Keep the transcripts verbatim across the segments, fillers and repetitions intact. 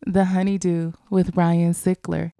The Honeydew with Ryan Sickler.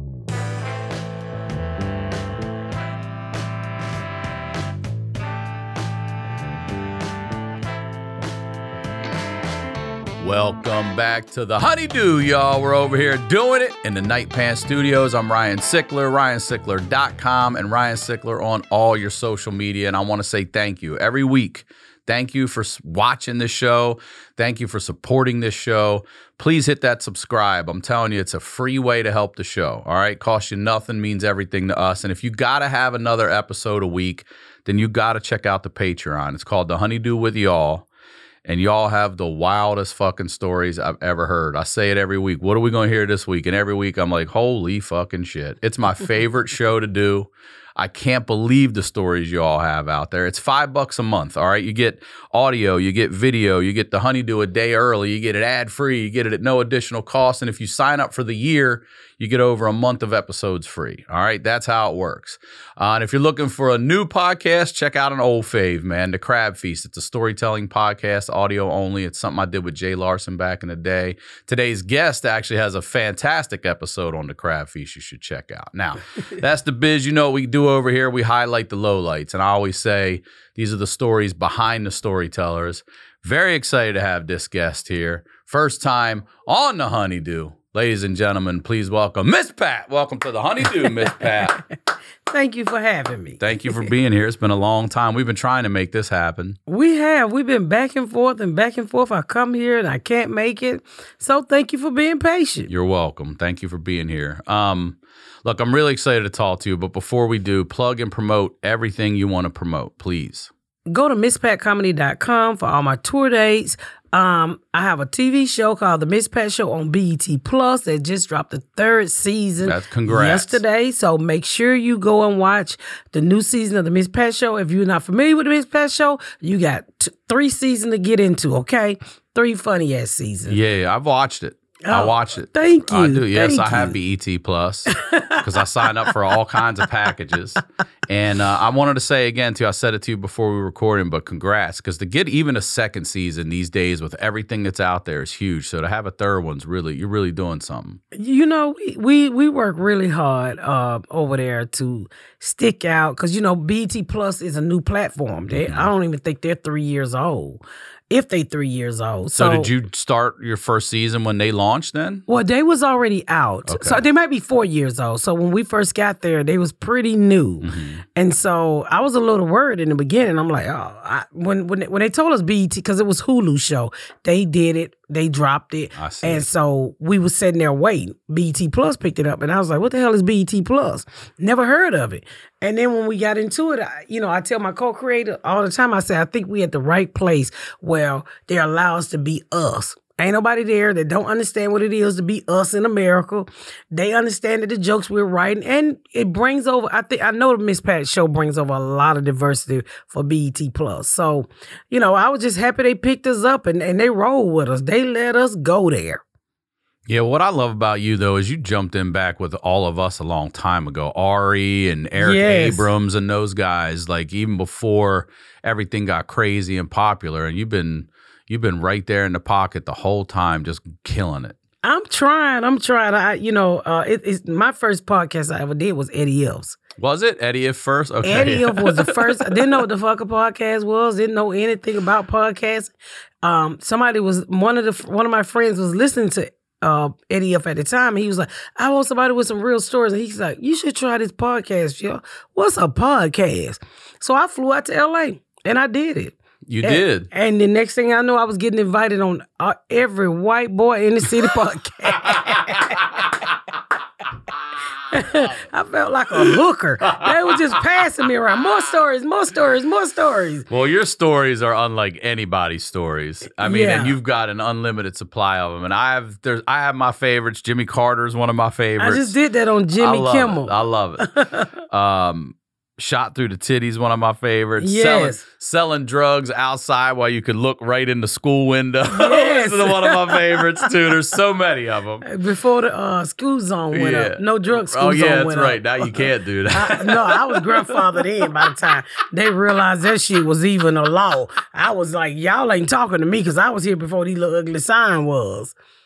Welcome back to The Honeydew, y'all. We're over here doing it in the Night Pants Studios. I'm Ryan Sickler, ryan sickler dot com, and Ryan Sickler on all your social media. And I want to say thank you every week. Thank you for watching this show. Thank you for supporting this show. Please hit that subscribe. I'm telling you, it's a free way to help the show. All right? Costs you nothing, means everything to us. And if you got to have another episode a week, then you got to check out the Patreon. It's called The Honeydew with Y'all. And y'all have the wildest fucking stories I've ever heard. I say it every week. What are we going to hear this week? And every week I'm like, holy fucking shit. It's my favorite show to do. I can't believe the stories you all have out there. It's five bucks a month, all right? You get audio, you get video, you get the Honeydew a day early, you get it ad-free, you get it at no additional cost, and if you sign up for the year, you get over a month of episodes free, all right? That's how it works. Uh, and if you're looking for a new podcast, check out an old fave, man, The Crab Feast. It's a storytelling podcast, audio only. It's something I did with Jay Larson back in the day. Today's guest actually has a fantastic episode on The Crab Feast you should check out. Now, that's the biz. You know what we do over here. We highlight the lowlights, and I always say these are the stories behind the storytellers. Very excited to have this guest here. First time on The Honeydew. Ladies and gentlemen, please welcome Miss Pat. Welcome to The Honeydew, Miss Pat. Thank you for having me. Thank you for being here. It's been a long time. We've been trying to make this happen. We have. We've been back and forth and back and forth. I come here and I can't make it. So thank you for being patient. You're welcome. Thank you for being here. Um, look, I'm really excited to talk to you, but before we do, plug and promote everything you want to promote, please. Go to miss pat comedy dot com for all my tour dates. Um, I have a T V show called The Miss Pat Show on B E T Plus that just dropped the third season That's congrats. yesterday. So make sure you go and watch the new season of The Miss Pat Show. If you're not familiar with The Miss Pat Show, you got t- three seasons to get into, okay? Three funny-ass seasons. Yeah, I've watched it. Oh, I watch it. Thank you. I do. Yes, thank I have you. B E T Plus because I signed up for all kinds of packages. And uh, I wanted to say again, too, I said it to you before we were recording, but congrats, because to get even a second season these days with everything that's out there is huge. So to have a third one's really, you're really doing something. You know, we we, we work really hard uh, over there to stick out because, you know, B E T Plus is a new platform. They, mm-hmm. I don't even think they're three years old. If they three years old. So, so did you start your first season when they launched then? Well, they was already out. Okay. So they might be four years old. So when we first got there, they was pretty new. Mm-hmm. And so I was a little worried in the beginning. I'm like, oh, I, when when when they told us B E T, because it was Hulu show, they did it. They dropped it. I see. And so we was sitting there waiting. B E T Plus picked it up. And I was like, what the hell is B E T Plus? Never heard of it. And then when we got into it, I, you know, I tell my co-creator all the time, I say, I think we at the right place where they allow us to be us. Ain't nobody there that don't understand what it is to be us in America. They understand that the jokes we're writing, and it brings over, I think, I know the Miss Pat show brings over a lot of diversity for B E T Plus. So, you know, I was just happy they picked us up and, and they rolled with us. They let us go there. Yeah, what I love about you, though, is you jumped in back with all of us a long time ago. Ari and Eric Yes. Abrams and those guys, like even before everything got crazy and popular. And you've been you've been right there in the pocket the whole time, just killing it. I'm trying. I'm trying. I, you know, uh, it, it's my first podcast I ever did was Eddie If's. Was it Eddie If first? Okay. Eddie If was the first. I didn't know what the fuck a podcast was. Didn't know anything about podcasts. Um, somebody was one of the one of my friends was listening to uh, Eddie If at the time, and he was like, "I want somebody with some real stories." And he's like, "You should try this podcast, yo. What's a podcast?" So I flew out to L A and I did it. You and, did. And the next thing I know, I was getting invited on uh, every white boy in the city podcast. I felt like a hooker. They were just passing me around. More stories, more stories, more stories. Well, your stories are unlike anybody's stories. I mean, Yeah. and you've got an unlimited supply of them. And I have there's I have my favorites. Jimmy Carter's one of my favorites. I just did that on I Jimmy love Kimmel. it. I love it. um, Shot Through the Titties, one of my favorites. Yes. Selling, selling drugs outside while you could look right in the school window. Yes. This is one of my favorites, too. There's so many of them. Before the uh, school zone went Yeah. up. No drug school Oh, zone yeah, that's went right. up. Now you can't do that. I, no, I was grandfathered in by the time they realized that shit was even a law. I was like, y'all ain't talking to me because I was here before these little ugly sign was.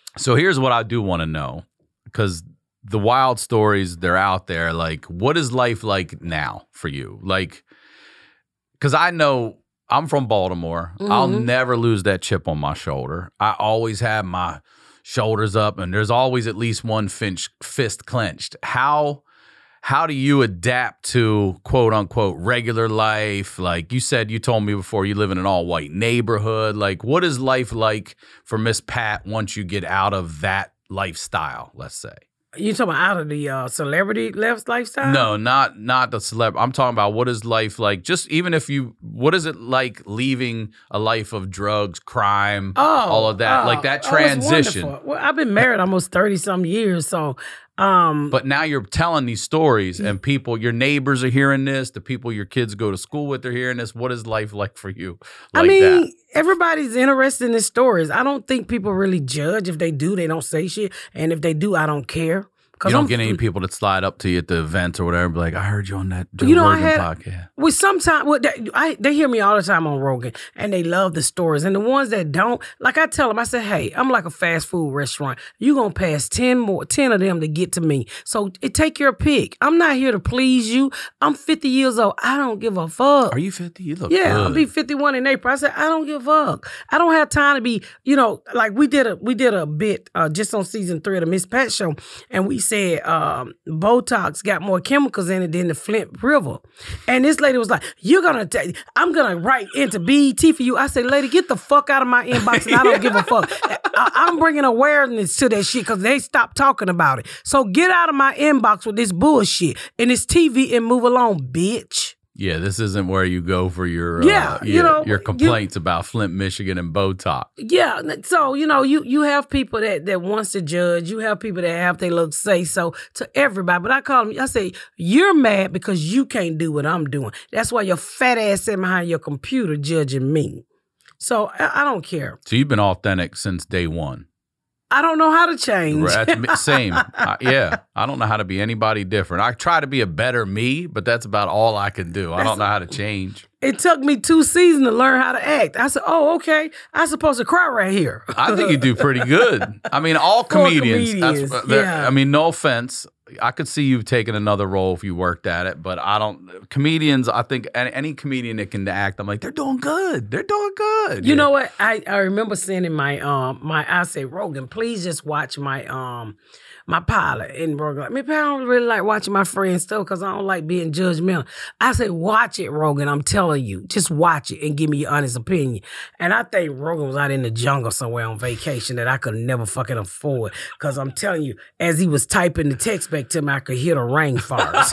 So here's what I do want to know, because the wild stories, they're out there. Like, what is life like now for you? Like, because I know I'm from Baltimore. Mm-hmm. I'll never lose that chip on my shoulder. I always have my shoulders up, and there's always at least one finch, fist clenched. How how do you adapt to quote unquote regular life? Like you said, you told me before, you live in an all white neighborhood. Like, what is life like for Miss Pat once you get out of that lifestyle? Let's say. You talking about out of the uh, celebrity left lifestyle? No, not not the celeb. I'm talking about what is life like. Just even if you, what is it like leaving a life of drugs, crime, oh, all of that, oh, like that oh, it's transition. wonderful. Well, I've been married almost thirty some years, so. Um, but now you're telling these stories, and people, your neighbors are hearing this. The people your kids go to school with are hearing this. What is life like for you? Like I mean, that? Everybody's interested in the stories. I don't think people really judge. If they do, they don't say shit, and if they do, I don't care. You don't I'm, get any people that slide up to you at the events or whatever, be like, I heard you on that Joe you know, Rogan I had, podcast. Well, sometimes well, they, I, they hear me all the time on Rogan, and they love the stories. And the ones that don't, like I tell them, I say, hey, I'm like a fast food restaurant. You're going to pass ten more, ten of them to get to me. So it, take your pick. I'm not here to please you. I'm fifty years old. I don't give a fuck. Are you fifty? You look yeah, good. I'll be fifty-one in April. I said, I don't give a fuck. I don't have time to be, you know, like we did a we did a bit uh, just on season three of the Miss Pat show, and we said, um, Botox got more chemicals in it than the Flint River. And this lady was like, you're going to take, I'm going to write into B E T for you. I said, lady, get the fuck out of my inbox, and I don't give a fuck. I, I'm bringing awareness to that shit because they stopped talking about it. So get out of my inbox with this bullshit and this T V and move along, bitch. Yeah, this isn't where you go for your yeah, uh, you your, know, your complaints you, about Flint, Michigan, and Botox. Yeah, so you know, you you have people that that wants to judge. You have people that have their look say so to everybody. But I call them. I say you're mad because you can't do what I'm doing. That's why your fat ass sitting behind your computer judging me. So I, I don't care. So you've been authentic since day one. I don't know how to change. Right, same. uh, yeah. I don't know how to be anybody different. I try to be a better me, but that's about all I can do. I that's, don't know how to change. It took me two seasons to learn how to act. I said, oh, okay. I'm supposed to cry right here. I think you do pretty good. I mean, all comedians. comedians that's, yeah. I mean, no offense. I could see you taking another role if you worked at it, but I don't. Comedians, I think any, any comedian that can act, I'm like, they're doing good. They're doing good. You yeah. know what? I, I remember sending my um my I say Rogan, please just watch my um my pilot. And Rogan, like, I don't really like watching my friends stuff because I don't like being judgmental. I say, watch it, Rogan. I'm telling you, just watch it and give me your honest opinion. And I think Rogan was out in the jungle somewhere on vacation that I could never fucking afford. Because I'm telling you, as he was typing the text back to me, I could hear the rainforest.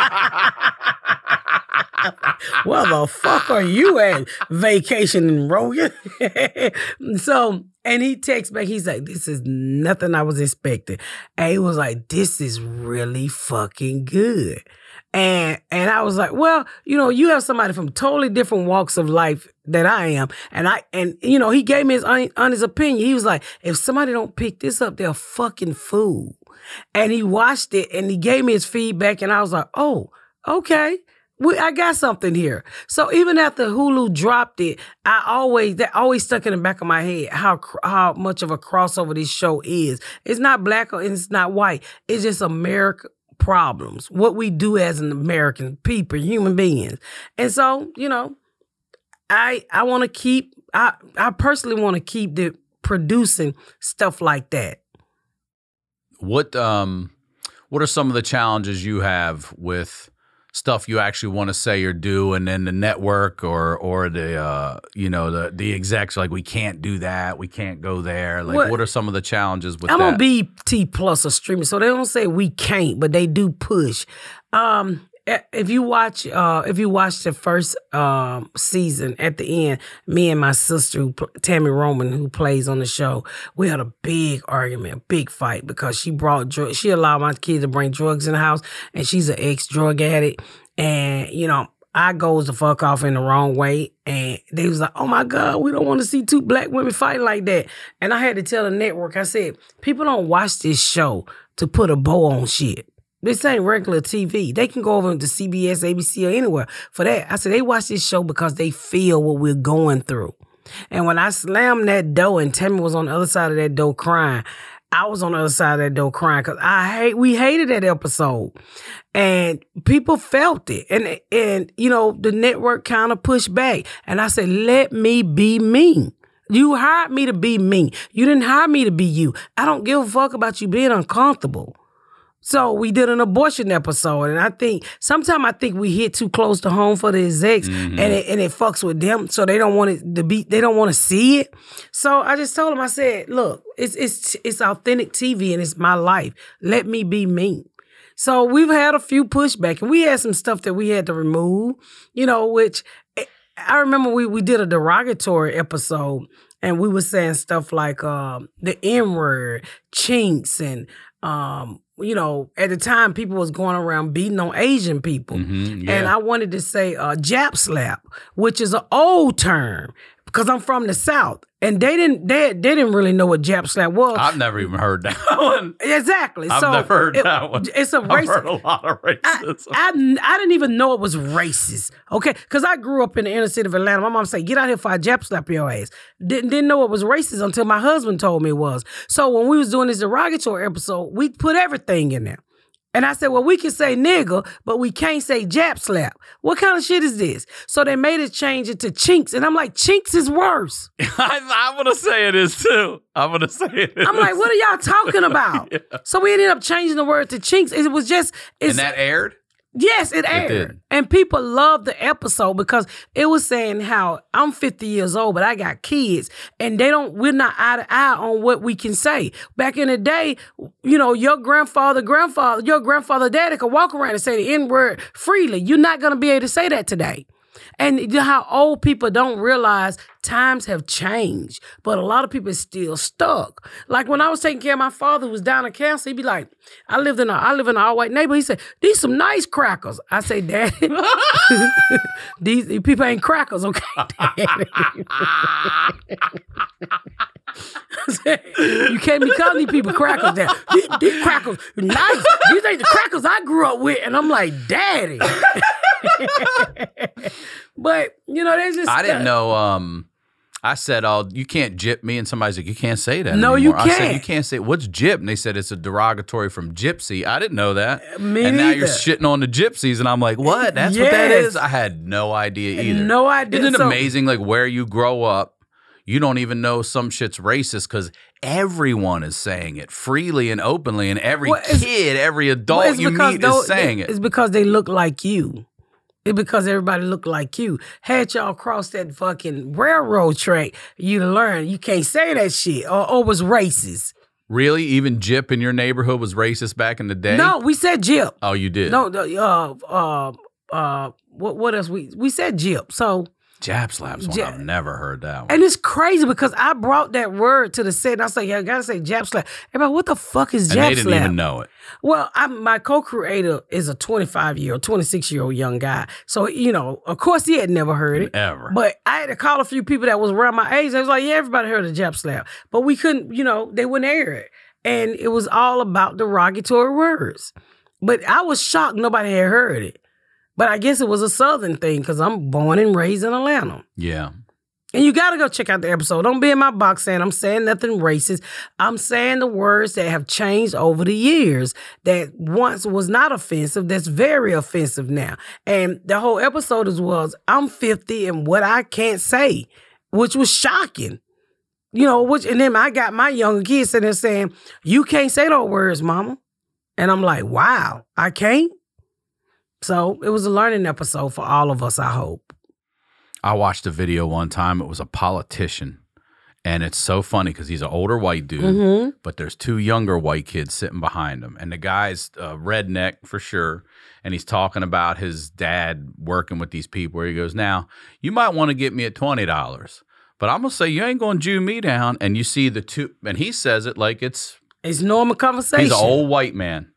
Where the fuck are you at? Vacationing, Rogan? So, and he texts back, he's like, this is nothing I was expecting. And he was like, this is really fucking good. And and I was like, well, you know, you have somebody from totally different walks of life that I am. And I and you know, he gave me his honest opinion. He was like, if somebody don't pick this up, they're a fucking fool. And he watched it and he gave me his feedback, and I was like, oh, okay. We, I got something here. So even after Hulu dropped it, I always that always stuck in the back of my head how how much of a crossover this show is. It's not black or it's not white. It's just America problems. What we do as an American people, human beings. And so, you know, I I want to keep I I personally want to keep the producing stuff like that. What um what are some of the challenges you have with stuff you actually want to say or do, and then the network or or the uh, you know the the execs are like, we can't do that, we can't go there. Like, what, what are some of the challenges with I'm that? I'm on B E T Plus or streaming, so they don't say we can't, but they do push. Um, if you watch, uh, if you watch the first um, season, at the end, me and my sister, who, Tammy Roman, who plays on the show, we had a big argument, a big fight, because she brought drugs. She allowed my kids to bring drugs in the house, and she's an ex-drug addict. And, you know, I goes the fuck off in the wrong way. And they was like, oh my God, we don't want to see two black women fighting like that. And I had to tell the network, I said, people don't watch this show to put a bow on shit. This ain't regular T V. They can go over to C B S, A B C, or anywhere for that. I said, they watch this show because they feel what we're going through. And when I slammed that door and Tammy was on the other side of that door crying, I was on the other side of that door crying because I hate we hated that episode. And people felt it. And and you know, the network kind of pushed back. And I said, let me be me. You hired me to be me. You didn't hire me to be you. I don't give a fuck about you being uncomfortable. So we did an abortion episode, and I think sometimes I think we hit too close to home for the execs, mm-hmm. and it, and it fucks with them, so they don't want it to be, they don't want to see it. So I just told them, I said, look, it's it's it's authentic T V, and it's my life. Let me be me. So we've had a few pushback, and we had some stuff that we had to remove, you know, which I remember we we did a derogatory episode, and we were saying stuff like um, the N-word, chinks, and um. You know, at the time, people was going around beating on Asian people. Mm-hmm, yeah. And I wanted to say uh, Jap slap, which is an old term because I'm from the South. And they didn't they, they didn't really know what Jap slap was. I've never even heard that one. Exactly. I've so never heard it, that one. It's a I've racist. heard a lot of racism. I, I, I didn't even know it was racist, okay? Because I grew up in the inner city of Atlanta. My mom said, get out here before I Jap slap your ass. Didn't, didn't know it was racist until my husband told me it was. So when we was doing this derogatory episode, we put everything in there. And I said, well, we can say nigga, but we can't say Jap slap. What kind of shit is this? So they made it change it to chinks. And I'm like, chinks is worse. I, I'm going to say it is too. I'm going to say it is. I'm like, what are y'all talking about? Yeah. So we ended up changing the word to chinks. It was just. It's, and that aired? Yes, it aired. It did. And people loved the episode because it was saying how I'm fifty years old, but I got kids and they don't, we're not eye to eye on what we can say. Back in the day, you know, your grandfather, grandfather, your grandfather, daddy could walk around and say the N-word freely. You're not going to be able to say that today. And you know how old people don't realize times have changed, but a lot of people are still stuck. Like when I was taking care of my father who was down in cancer, he'd be like, I lived in a, I live in an all-white neighborhood. He said, these some nice crackers. I say, Daddy, these, these people ain't crackers, okay, Daddy? You can't be calling these people crackers, Dad. These, these crackers nice. These ain't the crackers I grew up with. And I'm like, Daddy. But, you know, they just... I didn't know... Um... I said, "Oh, you can't gyp me," and somebody's like, "You can't say that." No, anymore. you can't. I said, "You can't say what's gyp," and they said it's a derogatory from gypsy. I didn't know that. Me and now neither. you're shitting on the gypsies, and I'm like, "What? That's yes. what that is?" I had no idea either. No idea. Isn't it so, amazing? Like where you grow up, you don't even know some shit's racist because everyone is saying it freely and openly, and every well, kid, every adult well, you meet those, is saying it. It's because they look like you. It's because everybody look like you. Had y'all cross that fucking railroad track, you'd learn you can't say that shit or, or was racist. Really? Even gyp in your neighborhood was racist back in the day? No, we said gyp. Oh, you did? No, uh, uh, uh, what, what else? We we said gyp. So Jap slaps one. Jap. I've never heard that one. And it's crazy because I brought that word to the set and I said, yeah, I gotta say Jap slap. Everybody, what the fuck is Jap slap? And they didn't slap? even know it. Well, I, my co-creator is a twenty-five-year-old, twenty-six-year-old young guy. So, you know, of course he had never heard it. Ever. But I had to call a few people that was around my age. I was like, yeah, everybody heard of Jap slap. But we couldn't, you know, they wouldn't air it. And it was all about derogatory words. But I was shocked nobody had heard it. But I guess it was a Southern thing because I'm born and raised in Atlanta. Yeah. And you got to go check out the episode. Don't be in my box saying I'm saying nothing racist. I'm saying the words that have changed over the years that once was not offensive, that's very offensive now. And the whole episode is was, I'm fifty and what I can't say, which was shocking. You know, which and then I got my younger kids sitting there saying, you can't say those words, mama. And I'm like, wow, I can't? So it was a learning episode for all of us, I hope. I watched a video one time. It was a politician. And it's so funny because he's an older white dude, mm-hmm. but there's two younger white kids sitting behind him. And the guy's a redneck for sure. And he's talking about his dad working with these people where he goes, now, you might want to get me at twenty dollars. But I'm going to say you ain't going to Jew me down. And you see the two, and he says it like it's... It's normal conversation. He's an old white man.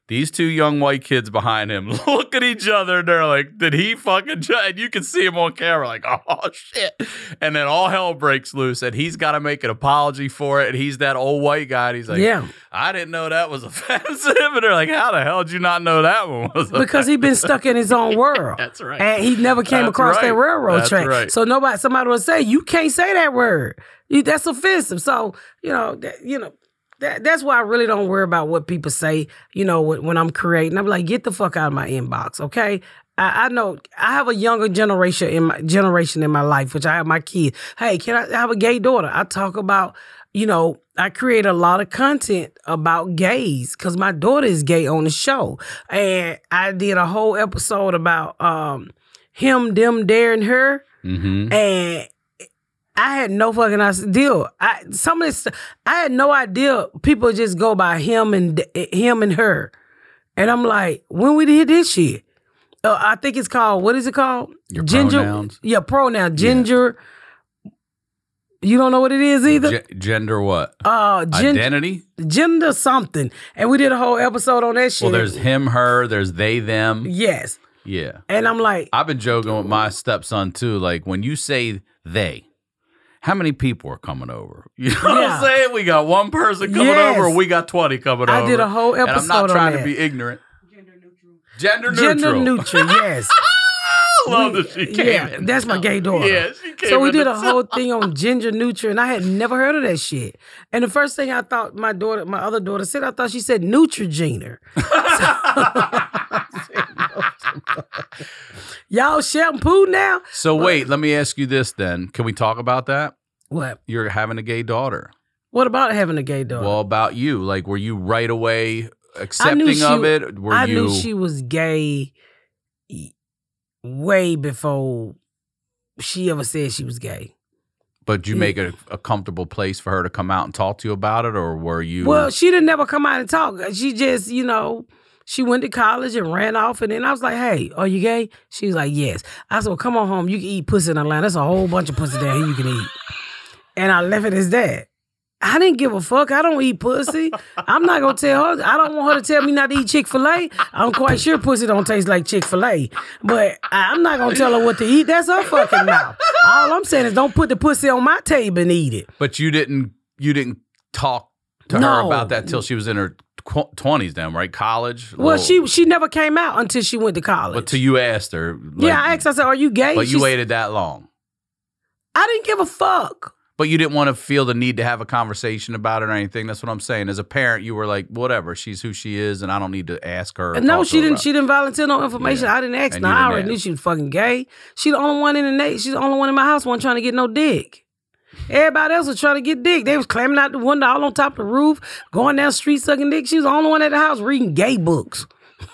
These two young white kids behind him look at each other and they're like, did he fucking ju-? And you can see him on camera like, oh, shit. And then all hell breaks loose and he's got to make an apology for it. And he's that old white guy. And he's like, Yeah. I didn't know that was offensive. And they're like, how the hell did you not know that one was offensive? Because he's been stuck in his own world. That's right. And he never came That's across right. that railroad That's track. right. So nobody, somebody will say, you can't say that word. You, that's offensive. So, you know, that, you know, That, that's why I really don't worry about what people say, you know, when, when I'm creating. I'm like, get the fuck out of my inbox, okay? I, I know I have a younger generation in my generation in my life, which I have my kids. Hey, can I, I have a gay daughter? I talk about, you know, I create a lot of content about gays because my daughter is gay on the show. And I did a whole episode about um, him, them, there, and her. Mm-hmm. And I had no fucking idea. I some of this, I had no idea. People just go by him and him and her, and I'm like, when we did this shit, uh, I think it's called what is it called? Your Ginger, pronouns? Yeah, pronoun. Ginger. Yeah. You don't know what it is either. G- gender what? Uh, gen- Identity. Gender something, and we did a whole episode on that shit. Well, there's him, her. There's they, them. Yes. Yeah. And I'm like, I've been joking with my stepson too. Like when you say they. How many people are coming over? You know what Yeah. I'm saying? We got one person coming Yes. over, or we got twenty coming I over. did a whole And I'm episode not on trying to that. be ignorant. Gender neutral. Gender neutral. Gender neutral, yes. I love that she came Yeah, in. that's my gay daughter. Yeah, she came So we in did to a whole thing on gender neutral, and I had never heard of that shit. And the first thing I thought my daughter, my other daughter said, I thought she said Neutrogena. Y'all shampoo now? So wait, let me ask you this then. Can we talk about that? What? You're having a gay daughter. What about having a gay daughter? Well, about you. Like, were you right away I knew accepting she- of it? Were I you? knew she was gay way before she ever said she was gay. But you make it a, a comfortable place for her to come out and talk to you about it, or were you? Well, she didn't never come out and talk. She just, you know, she went to college and ran off. And then I was like, hey, are you gay? She was like, yes. I said, well, come on home. You can eat pussy in Atlanta. There's a whole bunch of pussy down here you can eat. And I left it as that. I didn't give a fuck. I don't eat pussy. I'm not going to tell her. I don't want her to tell me not to eat Chick-fil-A. I'm quite sure pussy don't taste like Chick-fil-A. But I'm not going to tell her what to eat. That's her fucking mouth. All I'm saying is don't put the pussy on my table and eat it. But you didn't. You didn't talk to her No. about that till she was in her twenties, then, right? College. Well, Little- she she never came out until she went to college. But till you asked her. Like, yeah, I asked her, I said, are you gay? But you She waited that long. I didn't give a fuck. But you didn't want to feel the need to have a conversation about it or anything. That's what I'm saying. As a parent, you were like, whatever, she's who she is, and I don't need to ask her. or No, talk to she her didn't. about She didn't volunteer no information. Yeah. I didn't ask. And No, you I didn't already knew ask. she was fucking gay. She the only one in the na- She's the only one in my house wasn't trying to get no dick. Everybody else was trying to get dick. They was climbing out the window, all on top of the roof, going down the street sucking dick. She was the only one at the house reading gay books.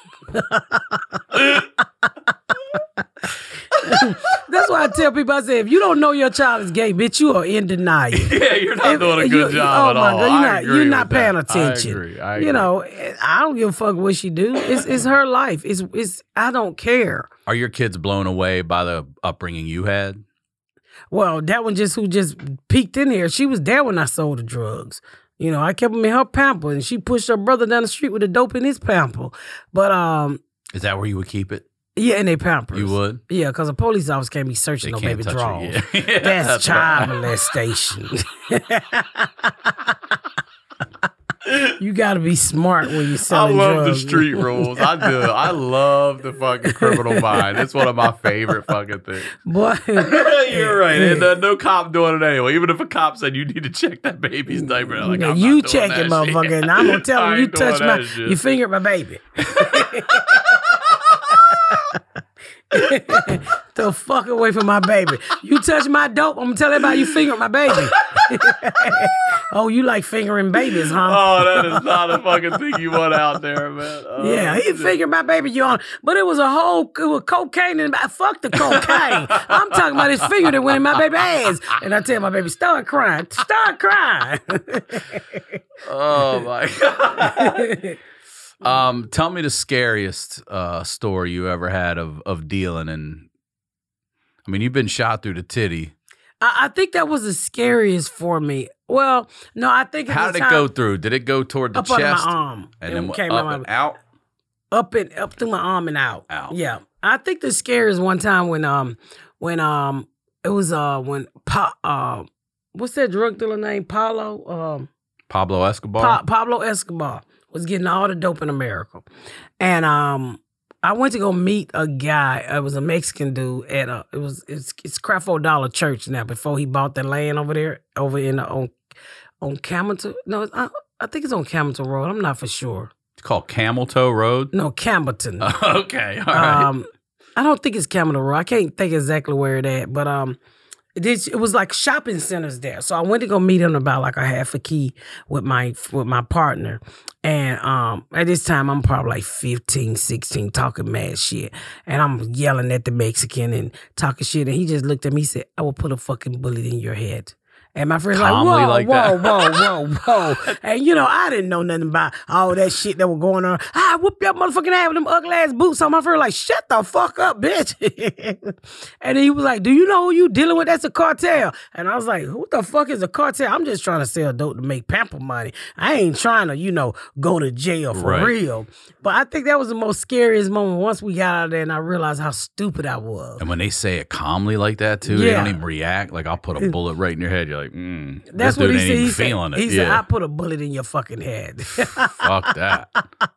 That's why I tell people, I say, if you don't know your child is gay, bitch, you are in denial. Yeah, you're not If- doing a you- good job oh at my all. God, you're I not, agree you're not with paying that. attention. I agree. I You agree. know, I don't give a fuck what she do. It's it's her life. It's it's I don't care. Are your kids blown away by the upbringing you had? Well, that one just who just peeked in here. She was there when I sold the drugs. You know, I kept them in her pamper, and she pushed her brother down the street with the dope in his pamper. But um, Is that where you would keep it? yeah, in their pampers. You would? Yeah, because a police officer can't be searching They no can't baby touch drawers. it. Yeah. That's, That's child right. molestation. You got to be smart when you're I selling love drugs. the street rules. I do. I love the fucking criminal mind. It's one of my favorite fucking things. Boy, You're right. And uh, no cop doing it anyway. Even if a cop said you need to check that baby's diaper, I'm like, now I'm you not doing check that it, shit. motherfucker, and I'm gonna tell I him you ain't doing touch my, that shit. you fingered my baby. The fuck away from my baby. You touch my dope, I'm gonna tell everybody you fingered my baby. Oh, you like fingering babies, huh? Oh, that is not a fucking thing you want out there, man. Oh, Yeah, he shit. fingered my baby, you on, but it was a whole, it was cocaine and fuck the cocaine. I'm talking about his finger that went in my baby's ass, and I tell my baby, start crying, start crying. Oh my god. Um, tell me the scariest uh, story you ever had of of dealing, and I mean, you've been shot through the titty. I, I think that was the scariest for me. Well, no, I think How the did it time- go through? Did it go toward the up under chest my arm, and It then what, came up out and my- out? up and up through my arm and out. Out. Yeah. I think the scariest one time when um when um it was uh when pa- uh what's that drug dealer name? Paulo um Pablo Escobar. pa- Pablo Escobar was getting all the dope in America, and um. I went to go meet a guy. It was a Mexican dude at a. It was it's it's Creflo Dollar Church now. Before he bought that land over there, over in the, on on Campbellton. No, it's, I, I think it's on Campbellton Road. I'm not for sure. It's called Camel Toe Road. No, Campbellton. Okay, all right. Um, I don't think it's Campbellton Road. I can't think exactly where it at, but um, it, is, it was like shopping centers there. So I went to go meet him about like a half a key with my with my partner. And um, at this time, I'm probably like fifteen, sixteen, talking mad shit. And I'm yelling at the Mexican and talking shit. And he just looked at me and said, I will put a fucking bullet in your head. And my friend's like, Calmly whoa, like whoa, that. whoa, whoa, whoa. And, you know, I didn't know nothing about all that shit that was going on. I whooped your motherfucking ass with them ugly ass boots on. My friend like, shut the fuck up, bitch. And he was like, do you know who you dealing with? That's a cartel. And I was like, who the fuck is a cartel? I'm just trying to sell dope to make pamper money. I ain't trying to, you know, go to jail for Right. real. But I think that was the most scariest moment once we got out of there and I realized how stupid I was. And when they say it calmly like that too, they Yeah. don't even react. Like I'll put a bullet right in your head. You're like, mm, That's this what dude he ain't said. even He said, feeling it. he said, yeah, I put a bullet in your fucking head. fuck that.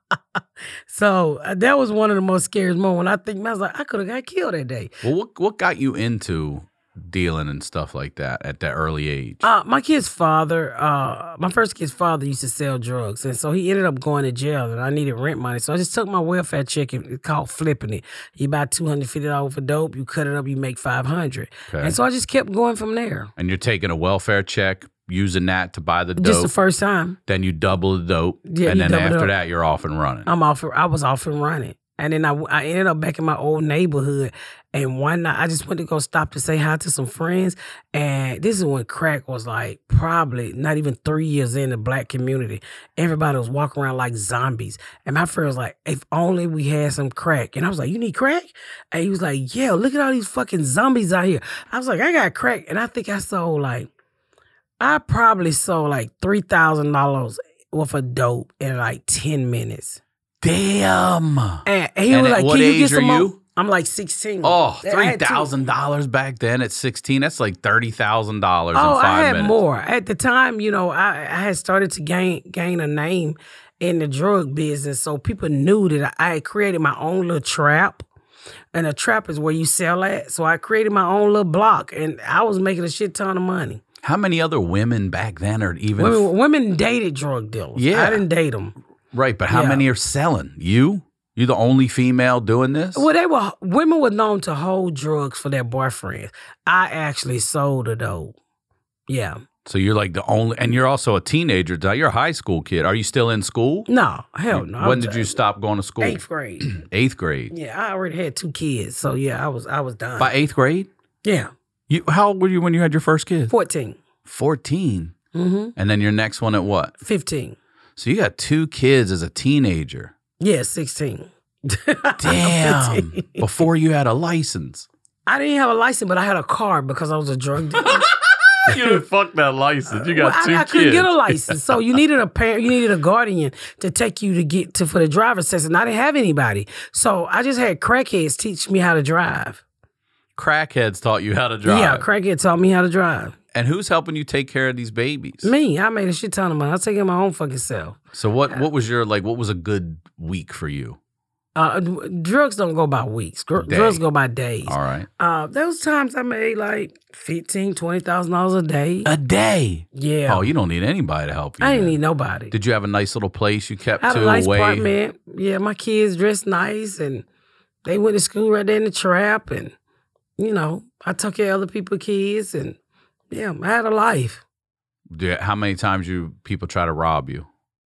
So uh, that was one of the most scariest moments. When I think, I was like, I could have got killed that day. Well, what what got you into dealing and stuff like that at that early age? Uh, my kid's father, uh, my first kid's father used to sell drugs. And so he ended up going to jail and I needed rent money. So I just took my welfare check and it's called flipping it. You buy two hundred fifty dollars for dope, you cut it up, you make five hundred dollars. Okay. And so I just kept going from there. And you're taking a welfare check, using that to buy the dope. Just the first time. Then you double the dope. Yeah, and you then double after it up. that, you're off and running. I'm off. I was off and running. And then I, I ended up back in my old neighborhood. And one night, I just went to go stop to say hi to some friends. And this is when crack was like probably not even three years in the black community. Everybody was walking around like zombies. And my friend was like, if only we had some crack. And I was like, you need crack? And he was like, yeah, look at all these fucking zombies out here. I was like, I got crack. And I think I sold like, I probably sold like three thousand dollars worth of dope in like ten minutes. Damn. And he And was at like, what can you age get are some more? you? I'm like sixteen. Oh, I three had two- thousand dollars back then at sixteen. That's like thirty thousand dollars Oh, in five I had minutes. more. At the time, you know, I, I had started to gain gain a name in the drug business. So people knew that I had created my own little trap. And a trap is where you sell at. So I created my own little block. And I was making a shit ton of money. How many other women back then are even... Women, women dated drug dealers. Yeah. I didn't date them. right, but how Yeah. many are selling? You? You the only female doing this? Well, they were women were known to hold drugs for their boyfriends. I actually sold the dope. Yeah. So you're like the only... And you're also a teenager. Now. You're a high school kid. Are you still in school? No, hell no. I When was did you stop going to school? Eighth grade. Eighth grade. Yeah, I already had two kids, so yeah, I was I was done. By eighth grade? Yeah, You, how old were you when you had your first kid? fourteen. fourteen. Mm-hmm. And then your next one at what? Fifteen. So you got two kids as a teenager. Yeah, sixteen. Damn. fifteen. Before you had a license. I didn't have a license, but I had a card because I was a drug dealer. You didn't fuck that license. You got Well, two I, I kids. couldn't get a license, so you needed a parent, you needed a guardian to take you to get to for the driver's test, and I didn't have anybody, so I just had crackheads teach me how to drive. Crackheads taught you how to drive. Yeah, crackhead taught me how to drive. And who's helping you take care of these babies? Me, I made a shit ton of money. I was taking my own fucking self. So what what was your like what was a good week for you? Uh, d- drugs don't go by weeks. Gr- Day. drugs go by days. All right. Uh, there was times I made like fifteen, twenty thousand dollars a day. A day. Yeah. Oh, you don't need anybody to help you. I didn't then. need nobody. Did you have a nice little place you kept I had to a nice away? apartment. Yeah, my kids dressed nice and they went to school right there in the trap, and you know, I took care of other people's kids, and yeah, I had a life. Do you- how many times you people try to rob you?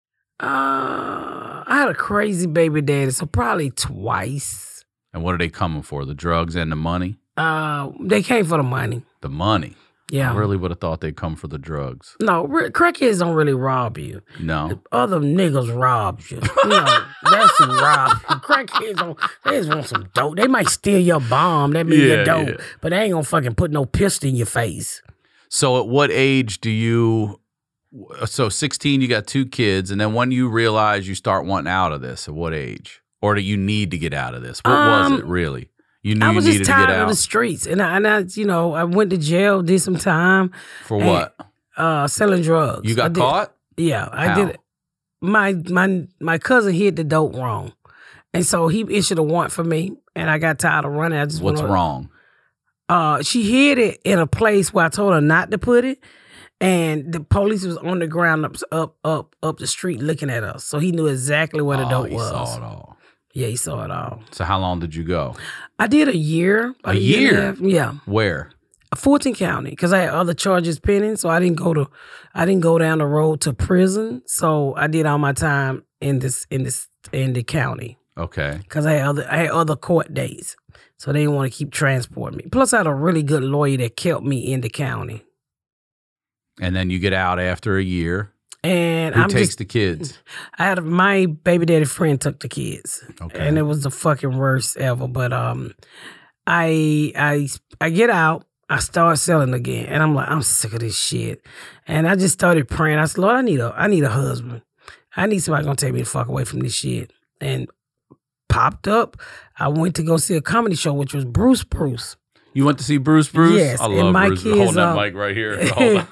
Uh, I had a crazy baby daddy, so probably twice. And what are they coming for? The drugs and the money? Uh, they came for the money. The money. Yeah. I really would have thought they'd come for the drugs. No, re- crackheads don't really rob you. No. Other niggas rob you. You know, that's who rob you. Crackheads don't, they just want some dope. They might steal your bomb. That means Yeah, you're dope. yeah. But they ain't gonna fucking put no pistol in your face. So at what age do you so sixteen you got two kids, and then when you realize you start wanting out of this, at what age? Or do you need to get out of this? What Um, was it really? You knew I you was needed just to get tired of out the streets, and I, and I, you know, I went to jail, did some time, for and- what? uh, selling drugs. You I got did- caught? Yeah, I How? did it. My my my cousin hid the dope wrong, and so he issued a warrant for me, and I got tired of running. I just What's went on- wrong? Uh, she hid it in a place where I told her not to put it, and the police was on the ground up up up up the street looking at us, so he knew exactly where the Oh, dope he was. saw it all. Yeah, he saw it all. So how long did you go? I did a year. A and year? half. Yeah. Where? Fulton County, because I had other charges pending, so I didn't go to, I didn't go down the road to prison. So I did all my time in this in this in the county Okay. because I had other I had other court days, so they didn't want to keep transporting me. Plus, I had a really good lawyer that kept me in the county. And then you get out after a year. And Who I'm takes just, the kids? I had my baby daddy friend took the kids, Okay. and it was the fucking worst ever. But um, I I I get out. I start selling again, and I'm like, I'm sick of this shit. And I just started praying. I said, Lord, I need a, I need a husband. I need somebody gonna take me the fuck away from this shit. And popped up. I went to go see a comedy show, which was Bruce Bruce. You went to see Bruce Bruce? Yes, I and love my Bruce. kids, Holding that uh, mic right here. Hold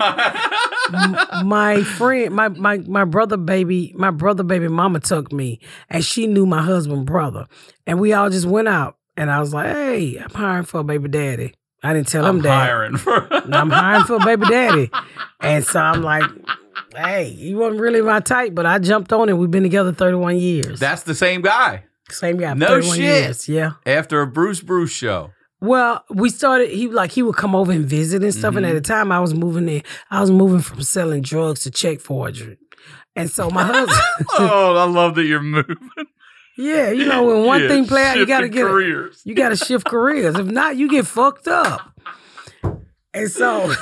on. My friend, my my my brother baby, my brother baby mama took me, and she knew my husband brother, and we all just went out. And I was like, hey, I'm hiring for a baby daddy. I didn't tell him I'm that. hiring for. I'm hiring for a baby daddy. And so I'm like, hey, he wasn't really my type, but I jumped on it. We've been together thirty-one years. That's the same guy. Same guy. No thirty-one shit. Years. Yeah. After a Bruce Bruce show. Well, we started. He like he would come over and visit and stuff. Mm-hmm. And at the time, I was moving in. I was moving from selling drugs to check forgery. And so my husband. Oh, I love that you're moving. Yeah, you know when one Yeah, thing play out, you gotta shifting get careers. you gotta shift careers. If not, you get fucked up. And so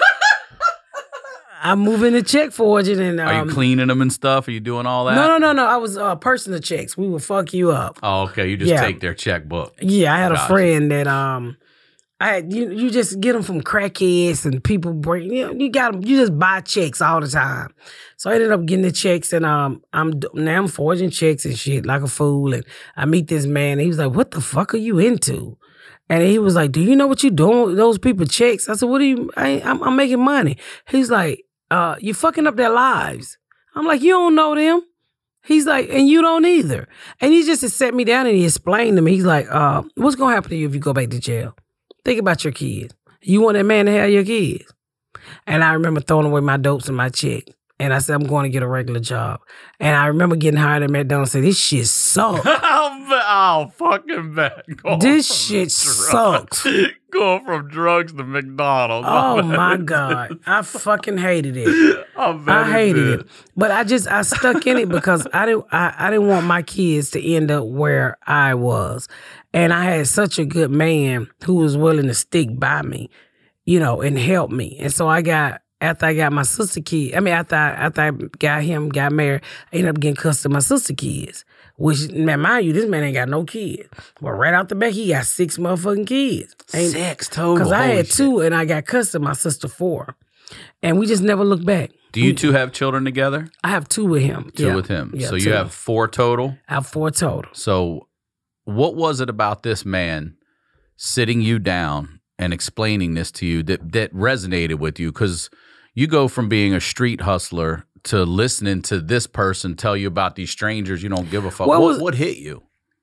I'm moving to check forging, and um, Are you cleaning them and stuff? Are you doing all that? no, no, no, no. I was uh, personal checks. We would fuck you up. Oh, okay. You just Yeah. take their checkbook. Yeah, I had a Gotcha. friend that um, I had, you you just get them from crackheads and people break. You know, you got them. You just buy checks all the time. So I ended up getting the checks, and um, I'm now I'm forging checks and shit like a fool. And I meet this man, and he was like, "What the fuck are you into?" And he was like, "Do you know what you doing with those people checks?" I said, "What are you? I, I'm, I'm making money." He's like, "Uh, you fucking up their lives." I'm like, "You don't know them." He's like, "And you don't either." And he just sat me down and he explained to me. He's like, uh, "What's gonna happen to you if you go back to jail? Think about your kids. You want that man to have your kids." And I remember throwing away my dopes and my check. And I said, I'm going to get a regular job. And I remember getting hired at McDonald's and said, this shit sucks. I'll fucking bet. Going This from shit drugs- sucks. Going from drugs to McDonald's. Oh my God. I fucking hated it. I hated it. But I just I stuck in it because I didn't I, I didn't want my kids to end up where I was. And I had such a good man who was willing to stick by me, you know, and help me. And so I got After I got my sister kid, I mean, after I, after I got him, got married, I ended up getting custody of my sister kids. Which, man, mind you, this man ain't got no kids. But right out the back, he got six motherfucking kids. Six total. Because I Holy had shit. two, and I got custody of my sister four. And we just never looked back. Do you two have children together? I have two with him. Two Yeah. with him. Yeah, so two. you have four total? I have four total. So what was it about this man sitting you down and explaining this to you that, that resonated with you? Because you go from being a street hustler to listening to this person tell you about these strangers you don't give a fuck. Well, What, was- what hit you?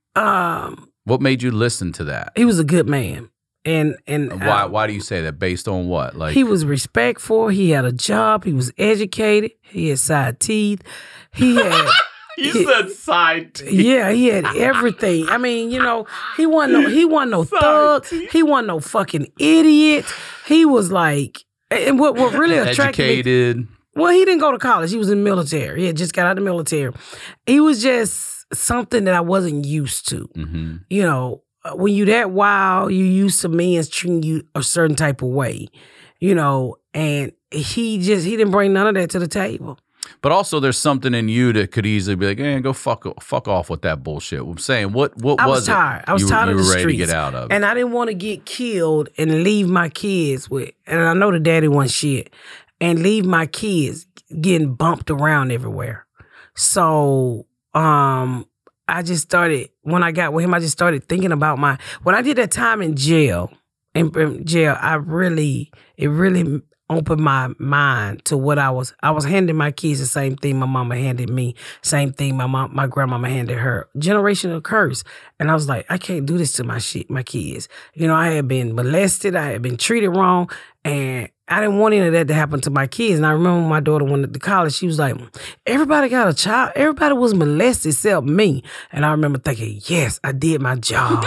Um, What made you listen to that? he was a good man. And and Why uh, why do you say that? Based on what? Like he was respectful. He had a job. He was educated. He had side teeth. He had you he- said side teeth. yeah, he had everything. I mean, you know, he wasn't no he wasn't no thug. He wasn't no fucking idiot. He was like, and what what really attracted me. Educated. Well, he didn't go to college. He was in the military. He had just got out of the military. He was just something that I wasn't used to. Mm-hmm. You know, uh, when you that wild, you used to men treating you a certain type of way. You know, and he just he didn't bring none of that to the table. But also, there's something in you that could easily be like, "Hey, go fuck, fuck off with that bullshit." I'm saying, what, what I was, was it tired. I was you, tired you of the were ready streets. to get out of it? And I didn't want to get killed and leave my kids with. And I know the daddy wants shit, and leave my kids getting bumped around everywhere. So um, I just started, when I got with him, I just started thinking about my, when I did that time in jail, in, in jail, I really, it really opened my mind to what I was, I was handing my kids the same thing my mama handed me, same thing my mom, my grandmama handed her, generational curse. And I was like, I can't do this to my shit, my kids. You know, I had been molested, I had been treated wrong, and I didn't want any of that to happen to my kids. And I remember when my daughter went to college, she was like, everybody got a child. Everybody was molested except me. And I remember thinking, yes, I did my job.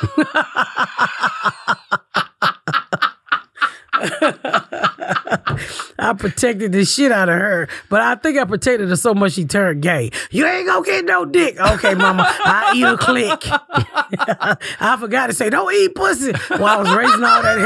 I protected the shit out of her, but I think I protected her so much she turned gay. You ain't gonna get no dick. Okay, mama, I eat a click. I forgot to say, don't eat pussy while I was raising all that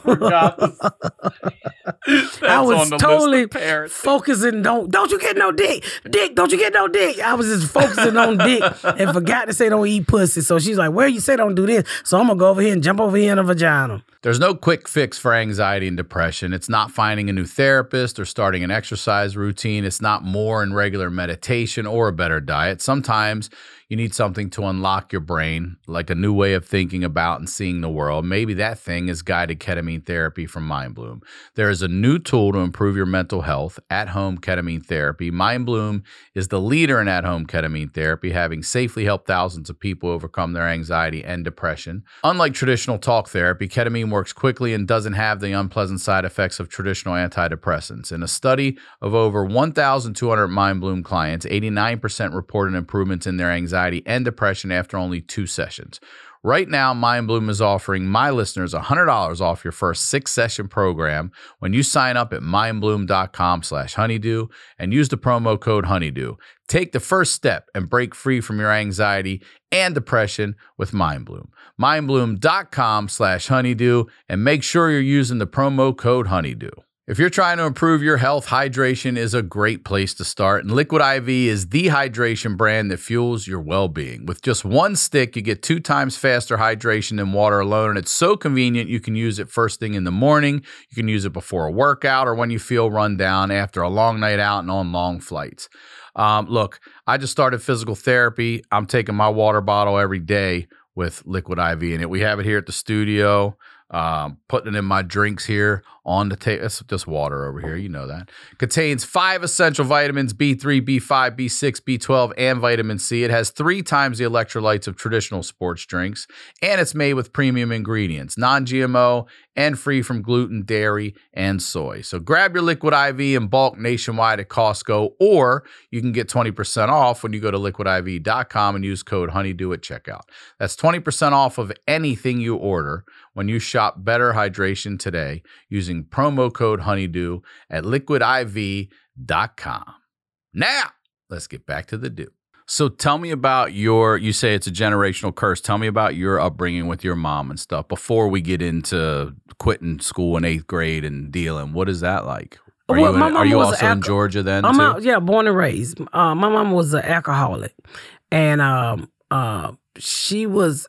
hell. I, I was totally focusing, don't don't you get no dick. Dick, don't you get no dick. I was just focusing on dick and forgot to say don't eat pussy. So she's like, well, you say don't do this, so I'm gonna go over here and jump over here in a vagina. There's no quick fix for anxiety and depression. It's not finding a new therapist or starting an exercise routine. It's not more and regular meditation or a better diet. Sometimes you need something to unlock your brain, like a new way of thinking about and seeing the world. Maybe that thing is guided ketamine therapy from MindBloom. There is a new tool to improve your mental health, at-home ketamine therapy. MindBloom is the leader in at-home ketamine therapy, having safely helped thousands of people overcome their anxiety and depression. Unlike traditional talk therapy, ketamine works quickly and doesn't have the unpleasant side effects of traditional antidepressants. In a study of over one thousand two hundred MindBloom clients, eighty-nine percent reported improvements in their anxiety and depression after only two sessions. Right now, MindBloom is offering my listeners one hundred dollars off your first six-session program when you sign up at mindbloom.com slash honeydew and use the promo code honeydew. Take the first step and break free from your anxiety and depression with MindBloom. mindbloom.com slash honeydew and make sure you're using the promo code honeydew. If you're trying to improve your health, hydration is a great place to start, and Liquid I V is the hydration brand that fuels your well-being. With just one stick, you get two times faster hydration than water alone, and it's so convenient you can use it first thing in the morning, you can use it before a workout, or when you feel run down after a long night out and on long flights. Um, look, I just started physical therapy. I'm taking my water bottle every day with Liquid I V in it. We have it here at the studio. Um, putting it in my drinks here on the table. It's just water over here. You know that. Contains five essential vitamins, B three, B five, B six, B twelve, and vitamin C. It has three times the electrolytes of traditional sports drinks, and it's made with premium ingredients, non-G M O, and free from gluten, dairy, and soy. So grab your Liquid I V in bulk nationwide at Costco, or you can get twenty percent off when you go to liquid I V dot com and use code honeydew at checkout. That's twenty percent off of anything you order when you shop Better Hydration today using promo code honeydew at liquid I V dot com. Now, let's get back to the do. So tell me about your, you say it's a generational curse. Tell me about your upbringing with your mom and stuff before we get into quitting school in eighth grade and dealing. What is that like? Are well, you, in, are you also alco- in Georgia then I'm too? Out, yeah, born and raised. Uh, my mom was an alcoholic. And um, uh, she was...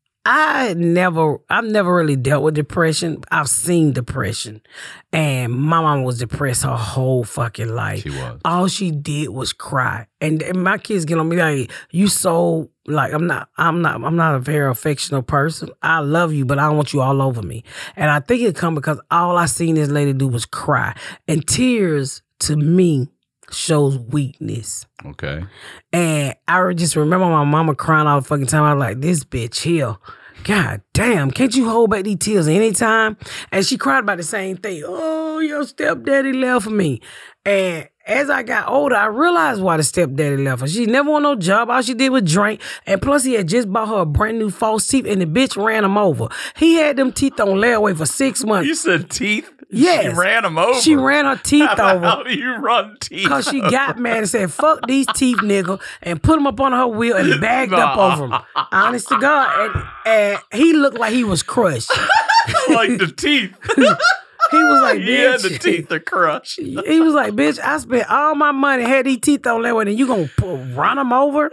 I never, I've never really dealt with depression. I've seen depression. And my mom was depressed her whole fucking life. She was. All she did was cry. And, and my kids get on me like, you so, like, I'm not, I'm not, I'm not a very affectionate person. I love you, but I don't want you all over me. And I think it come because all I seen this lady do was cry. And tears, to me, shows weakness. Okay. And I just remember my mama crying all the fucking time. I was like, this bitch here. God damn, can't you hold back these tears anytime? And she cried about the same thing. Oh, your stepdaddy left for me. And as I got older, I realized why the stepdaddy left her. She never won no job. All she did was drink. And plus, he had just bought her a brand new false teeth, and the bitch ran him over. He had them teeth on layaway for six months. You said teeth? Yes. She ran them over? She ran her teeth how, over. How do you run teeth? Because she got mad and said, fuck these teeth, nigga, and put them up on her wheel and bagged nah. up over him. Honest to God. And, and he looked like he was crushed. Like the teeth. He was like, bitch. Yeah, the teeth are crushed. He was like, bitch, I spent all my money, had these teeth on there, and you gonna pull, run them over?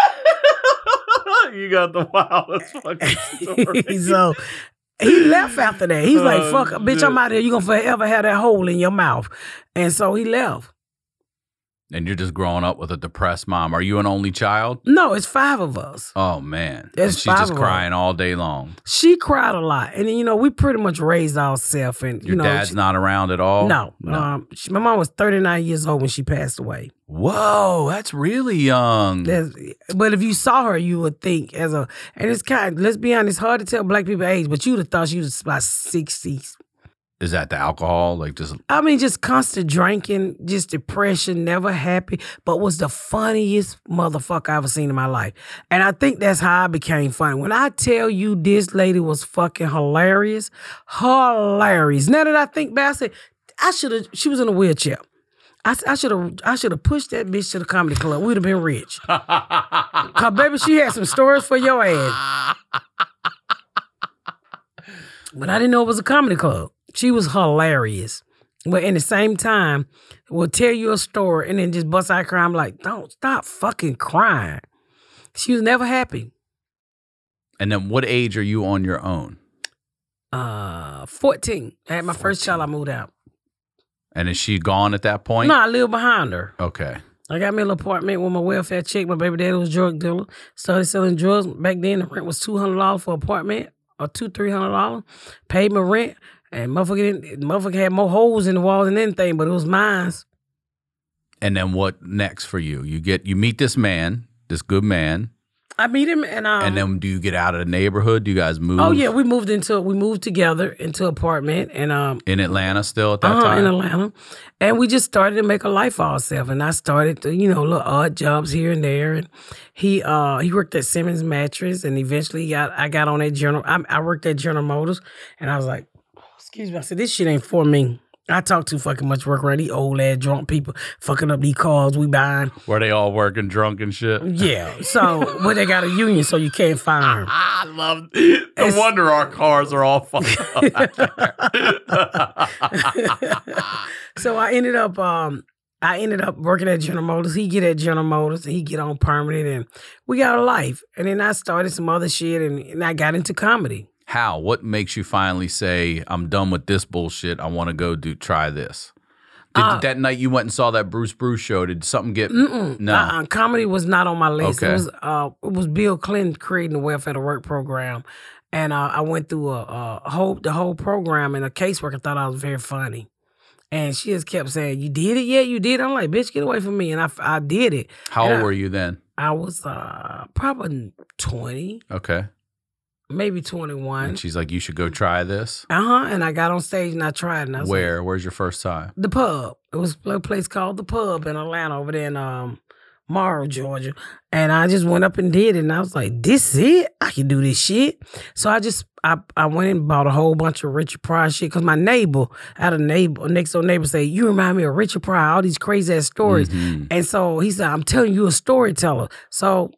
You got the wildest fucking story. So he left after that. He's oh, like, fuck, bitch, I'm out here. You gonna forever have that hole in your mouth. And so he left. And you're just growing up with a depressed mom. Are you an only child? No, it's five of us. Oh, man. There's and she's five just of crying all day long. She cried a lot. And, you know, we pretty much raised ourselves. And, Your you know, dad's she, not around at all? No. No. Um, she, my mom was thirty-nine years old when she passed away. Whoa, that's really young. That's, but if you saw her, you would think as a, and it's kind of, let's be honest, it's hard to tell black people age, but you would have thought she was about sixties. Is that the alcohol? Like just I mean, just constant drinking, just depression, never happy, but was the funniest motherfucker I ever seen in my life. And I think that's how I became funny. When I tell you this lady was fucking hilarious, hilarious. Now that I think back, I said, I should have, she was in a wheelchair. I, I should have I should have pushed that bitch to the comedy club. We'd have been rich. Cause baby, she had some stories for your ass. But I didn't know it was a comedy club. She was hilarious. But in the same time, will tell you a story and then just bust out crying. I'm like, don't stop fucking crying. She was never happy. And then what age are you on your own? Uh, fourteen. I had my fourteen. First child, I moved out. And is she gone at that point? No, I lived behind her. Okay. I got me a little apartment with my welfare check. My baby daddy was a drug dealer. Started selling drugs. Back then, the rent was two hundred dollars for an apartment or two, three hundred dollars. Paid my rent. And motherfucker, didn't, motherfucker had more holes in the walls than anything, but it was mine. And then what next for you? You get you meet this man, this good man. I meet him and um. And then do you get out of the neighborhood? Do you guys move? Oh yeah, we moved into we moved together into an apartment and um. In Atlanta still at that uh-huh, time? in Atlanta, and we just started to make a life for ourselves. And I started to, you know, little odd jobs here and there. And he uh he worked at Simmons Mattress, and eventually got I got on that General. I, I worked at General Motors, and I was like, excuse me, I said this shit ain't for me. I talk too fucking much work around these old ass drunk people fucking up these cars we buying. Were they all working drunk and shit? Yeah. So, but they got a union, so you can't fire them. I love it. No wonder our cars are all fucked up. So I ended up, um, I ended up working at General Motors. He get at General Motors, and he get on permanent, and we got a life. And then I started some other shit, and, and I got into comedy. How? What makes you finally say, I'm done with this bullshit. I want to go do try this? Did, Uh, that night you went and saw that Bruce Bruce show, did something get... Mm-mm. No. Uh-uh. Comedy was not on my list. Okay. It was uh, it was Bill Clinton creating the Welfare to Work program. And uh, I went through a, a whole the whole program, and a caseworker thought I was very funny. And she just kept saying, you did it yet? You did it? I'm like, bitch, get away from me. And I, I did it. How and old I, were you then? I was uh, probably twenty. Okay. Maybe twenty-one. And she's like, you should go try this? Uh-huh. And I got on stage and I tried. And I was Where? like, Where's your first time? the Pub. It was a place called The Pub in Atlanta over there in um, Morrow, Georgia. And I just went up and did it. And I was like, this is it? I can do this shit. So I just, I, I went and bought a whole bunch of Richard Pryor shit. Because my neighbor, out of neighbor, next door neighbor say, you remind me of Richard Pryor, all these crazy ass stories. Mm-hmm. And so he said, I'm telling you a storyteller. So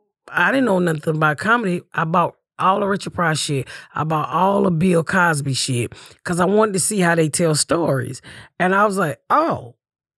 I didn't know nothing about comedy. I bought all the Richard Pryor shit. I bought all the Bill Cosby shit because I wanted to see how they tell stories. And I was like, oh,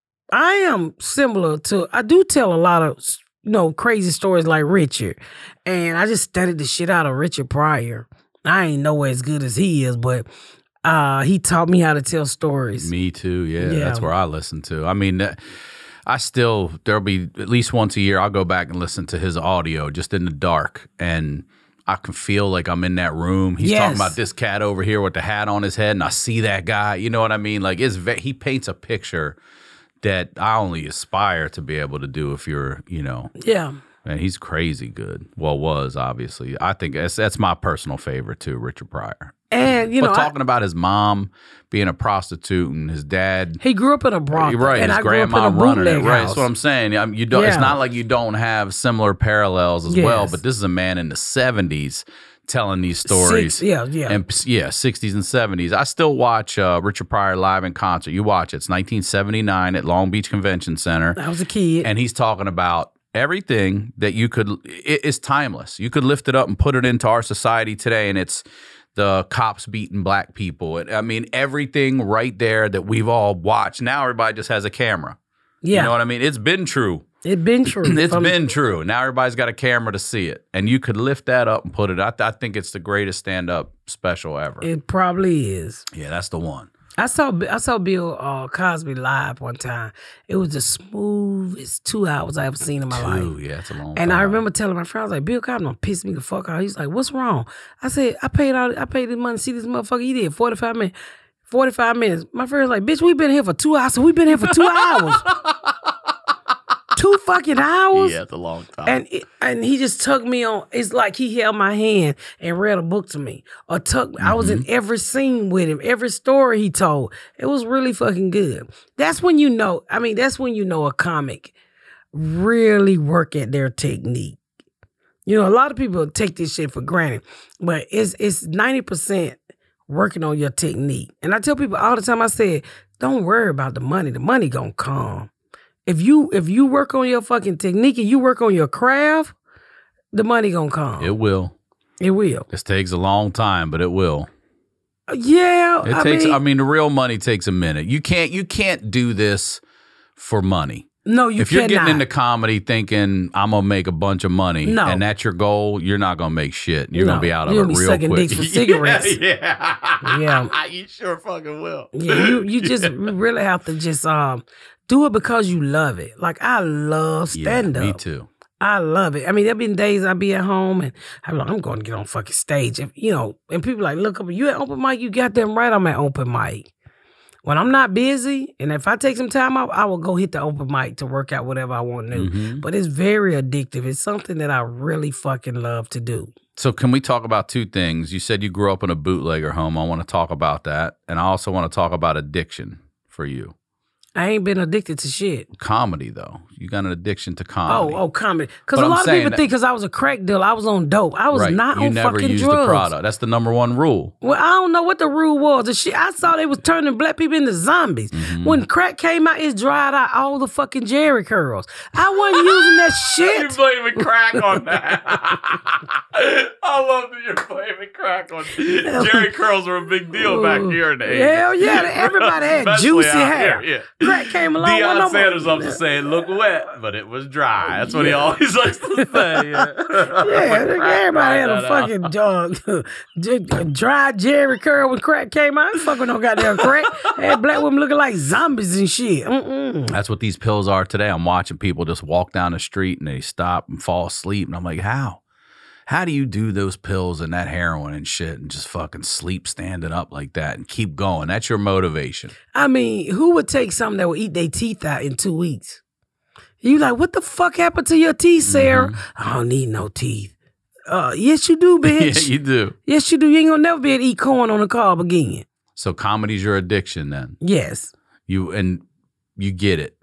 I am similar to, I do tell a lot of, you know, crazy stories like Richard. And I just studied the shit out of Richard Pryor. I ain't nowhere as good as he is, but uh, he taught me how to tell stories. Me too, yeah. Yeah. That's where I listen to. I mean, that, I still, there'll be at least once a year, I'll go back and listen to his audio just in the dark. And I can feel like I'm in that room. He's Yes. talking about this cat over here with the hat on his head, and I see that guy. You know what I mean? Like it's ve- he paints a picture that I only aspire to be able to do if you're, you know. Yeah. And he's crazy good. Well, was obviously. I think that's that's my personal favorite too, Richard Pryor. And, you But know, talking I, about his mom being a prostitute and his dad. he grew up in a brothel. Right, and his I grew up grandma in a running it. bootleg Right, house. that's what I'm saying. I mean, you don't. It's Yeah. not like you don't have similar parallels as well. Yes. But this is a man in the seventies telling these stories. Six, yeah, yeah. And yeah, sixties and seventies. I still watch uh, Richard Pryor live in concert. You watch it. It's nineteen seventy-nine at Long Beach Convention Center. I was a kid. And he's talking about everything that you could, it, it's timeless. You could lift it up and put it into our society today, and it's the cops beating black people. And, I mean, everything right there that we've all watched. Now everybody just has a camera. yeah. You know what I mean? It's been true. It been true. It's From- been true. Now everybody's got a camera to see it. And you could lift that up and put it. I, I think it's the greatest stand-up special ever. It probably is. Yeah, that's the one. I saw I saw Bill uh, Cosby live one time. It was the smoothest two hours I ever seen in my Two, life. yeah, it's a long And time. I remember telling my friend, I was like, Bill Cosby done pissed me the fuck out. He's like, what's wrong? I said, I paid all I paid this money to see this motherfucker. He did forty-five minutes. forty-five minutes. My friend was like, bitch, we been here for two hours. So we been here for two hours. Two fucking hours. Yeah, it's a long time. And it, and he just tugged me on. It's like he held my hand and read a book to me. Or tugged me. Mm-hmm. I was in every scene with him, every story he told. It was really fucking good. That's when you know, I mean, that's when you know a comic really work at their technique. You know, a lot of people take this shit for granted, but it's it's ninety percent working on your technique. And I tell people all the time, I said, don't worry about the money. The money gonna come. If you if you work on your fucking technique and you work on your craft, the money gonna come. It will. It will. This takes a long time, but it will. Yeah. It I takes mean, I mean the real money takes a minute. You can't you can't do this for money. No, you If you're cannot. getting into comedy thinking I'm gonna make a bunch of money No. and that's your goal, you're not gonna make shit. You're No. gonna be out of You'll it be real sucking quick. dicks for cigarettes. yeah, yeah. Yeah. You sure fucking will. Yeah, you you just really have to just um do it because you love it. Like I love stand up. Yeah, me too. I love it. I mean, there been days I be at home and I'm like, I'm going to get on fucking stage. If, you know, and people like, look up, you at open mic? You got them right. I'm at open mic. When I'm not busy, and if I take some time out, I will go hit the open mic to work out whatever I want to do. Mm-hmm. But it's very addictive. It's something that I really fucking love to do. So can we talk about two things? You said you grew up in a bootlegger home. I want to talk about that. And I also want to talk about addiction for you. I ain't been addicted to shit. Comedy, though. You got an addiction to Oh, comedy. oh, comedy. Because But a I'm lot of saying people that- think because I was a crack dealer, I was on dope. I was right. not you on never fucking used drugs. the product. That's the number one rule. Well, I don't know what the rule was. The shit I saw they was turning black people into zombies. Mm-hmm. When crack came out, it dried out all the fucking Jerry curls. I wasn't using that shit. blaming crack on that. I love that you're blaming crack on Jerry curls were a big deal back here in the eighties. Hell yeah, everybody had Especially juicy out hair. here, yeah. Crack came along. Deion wasn't no- Sanders up to saying, look wet, but it was dry. That's what he always likes to say. Yeah, Yeah, everybody had a fucking uh, dry Jerry curl when crack came out. Fucking no goddamn crack. Had black women looking like zombies and shit. Mm-mm. That's what these pills are today. I'm watching people just walk down the street and they stop and fall asleep. And I'm like, how? How do you do those pills and that heroin and shit and just fucking sleep standing up like that and keep going? That's your motivation. I mean, who would take something that would eat their teeth out in two weeks? You like, what the fuck happened to your teeth, Sarah? Mm-hmm. I don't need no teeth. Uh, yes, you do, bitch. Yeah, you do. Yes, you do. You ain't gonna never be able to eat corn on the cob again. So comedy's your addiction then. Yes. You and you get it.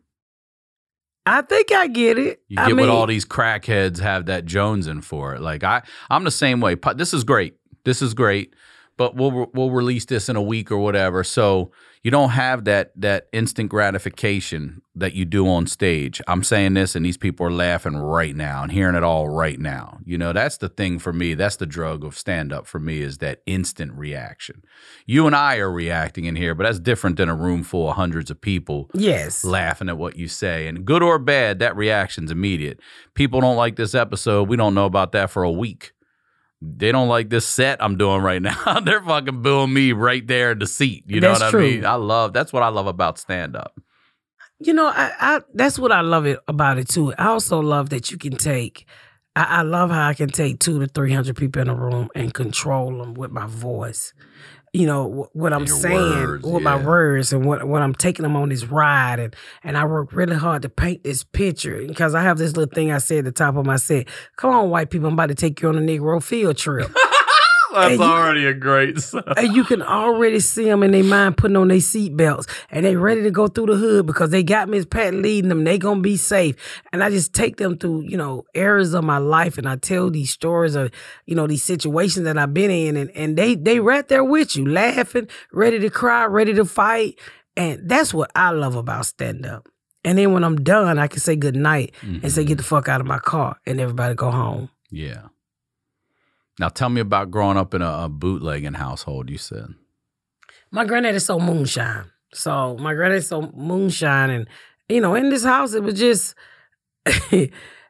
I think I get it. You I get mean, what all these crackheads have that jonesing for it. Like I, I'm the same way. This is great. This is great. But we'll we'll release this in a week or whatever. So you don't have that that instant gratification that you do on stage. I'm saying this, and these people are laughing right now and hearing it all right now. You know, that's the thing for me. That's the drug of stand up for me is that instant reaction. You and I are reacting in here, but that's different than a room full of hundreds of people. Yes. Laughing at what you say. And good or bad, that reaction's immediate. People don't like this episode. We don't know about that for a week. They don't like this set I'm doing right now. They're fucking booing me right there in the seat. You know That's what true. I mean? I love, that's what I love about stand-up. You know, I, I that's what I love it about it too. I also love that you can take, I, I love how I can take two to three hundred people in a room and control them with my voice. You know, what I'm Your saying words, with my yeah. words and what, what I'm taking them on this ride. And, and I work really hard to paint this picture because I have this little thing I say at the top of my set. Come on, white people, I'm about to take you on a Negro field trip. That's And you- already a great song. And you can already see them in their mind putting on their seatbelts and they ready to go through the hood because they got Miss Pat leading them. They gonna be safe. And I just take them through, you know, eras of my life and I tell these stories of, you know, these situations that I've been in and, and they they right there with you, laughing, ready to cry, ready to fight. And that's what I love about stand-up. And then when I'm done, I can say good night Mm-hmm. and say, get the fuck out of my car and everybody go home. Yeah. Now tell me about growing up in a, a bootlegging household, you said. My granddaddy sold moonshine. So my granddaddy sold moonshine and, you know, in this house, it was just,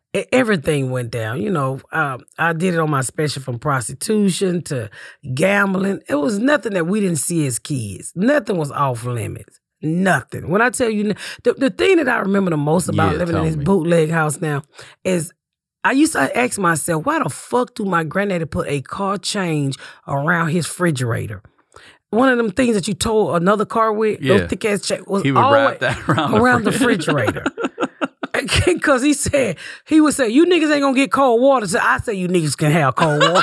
e- everything went down. You know, um, I did it on my special from prostitution to gambling. It was nothing that we didn't see as kids. Nothing was off limits. Nothing. When I tell you, the, the thing that I remember the most about Yeah, living in tell this me. bootleg house now is I used to ask myself, why the fuck do my granddaddy put a car change around his refrigerator? One of them things that you told another car with, Yeah. those thick ass chain, was He would always wrap that around the around the fridge. refrigerator. Because he said, he would say, you niggas ain't gonna get cold water. So I say, you niggas can have cold water.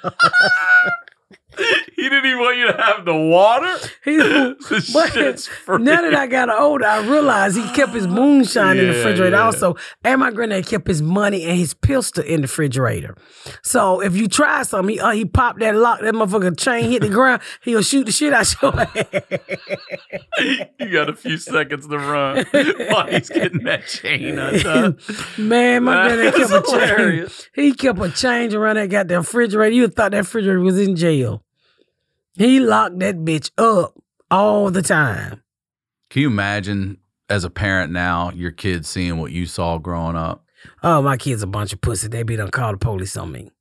He didn't even want you to have the water. He, This but shit's free. now that I got older, I realized he kept his moonshine in the Yeah, refrigerator yeah. also. And my granddad kept his money and his pistol in the refrigerator. So if you try something, he, uh, he popped that lock, that motherfucker chain hit the ground, he'll shoot the shit out your head. You got a few seconds to run while he's getting that chain undone. Man, my granddad kept a That's chain. hilarious. He kept a change around that goddamn refrigerator. You would thought that refrigerator was in jail. He locked that bitch up all the time. Can you imagine as a parent now, your kids seeing what you saw growing up? Oh, my kid's a bunch of pussy. They be done call the police on me.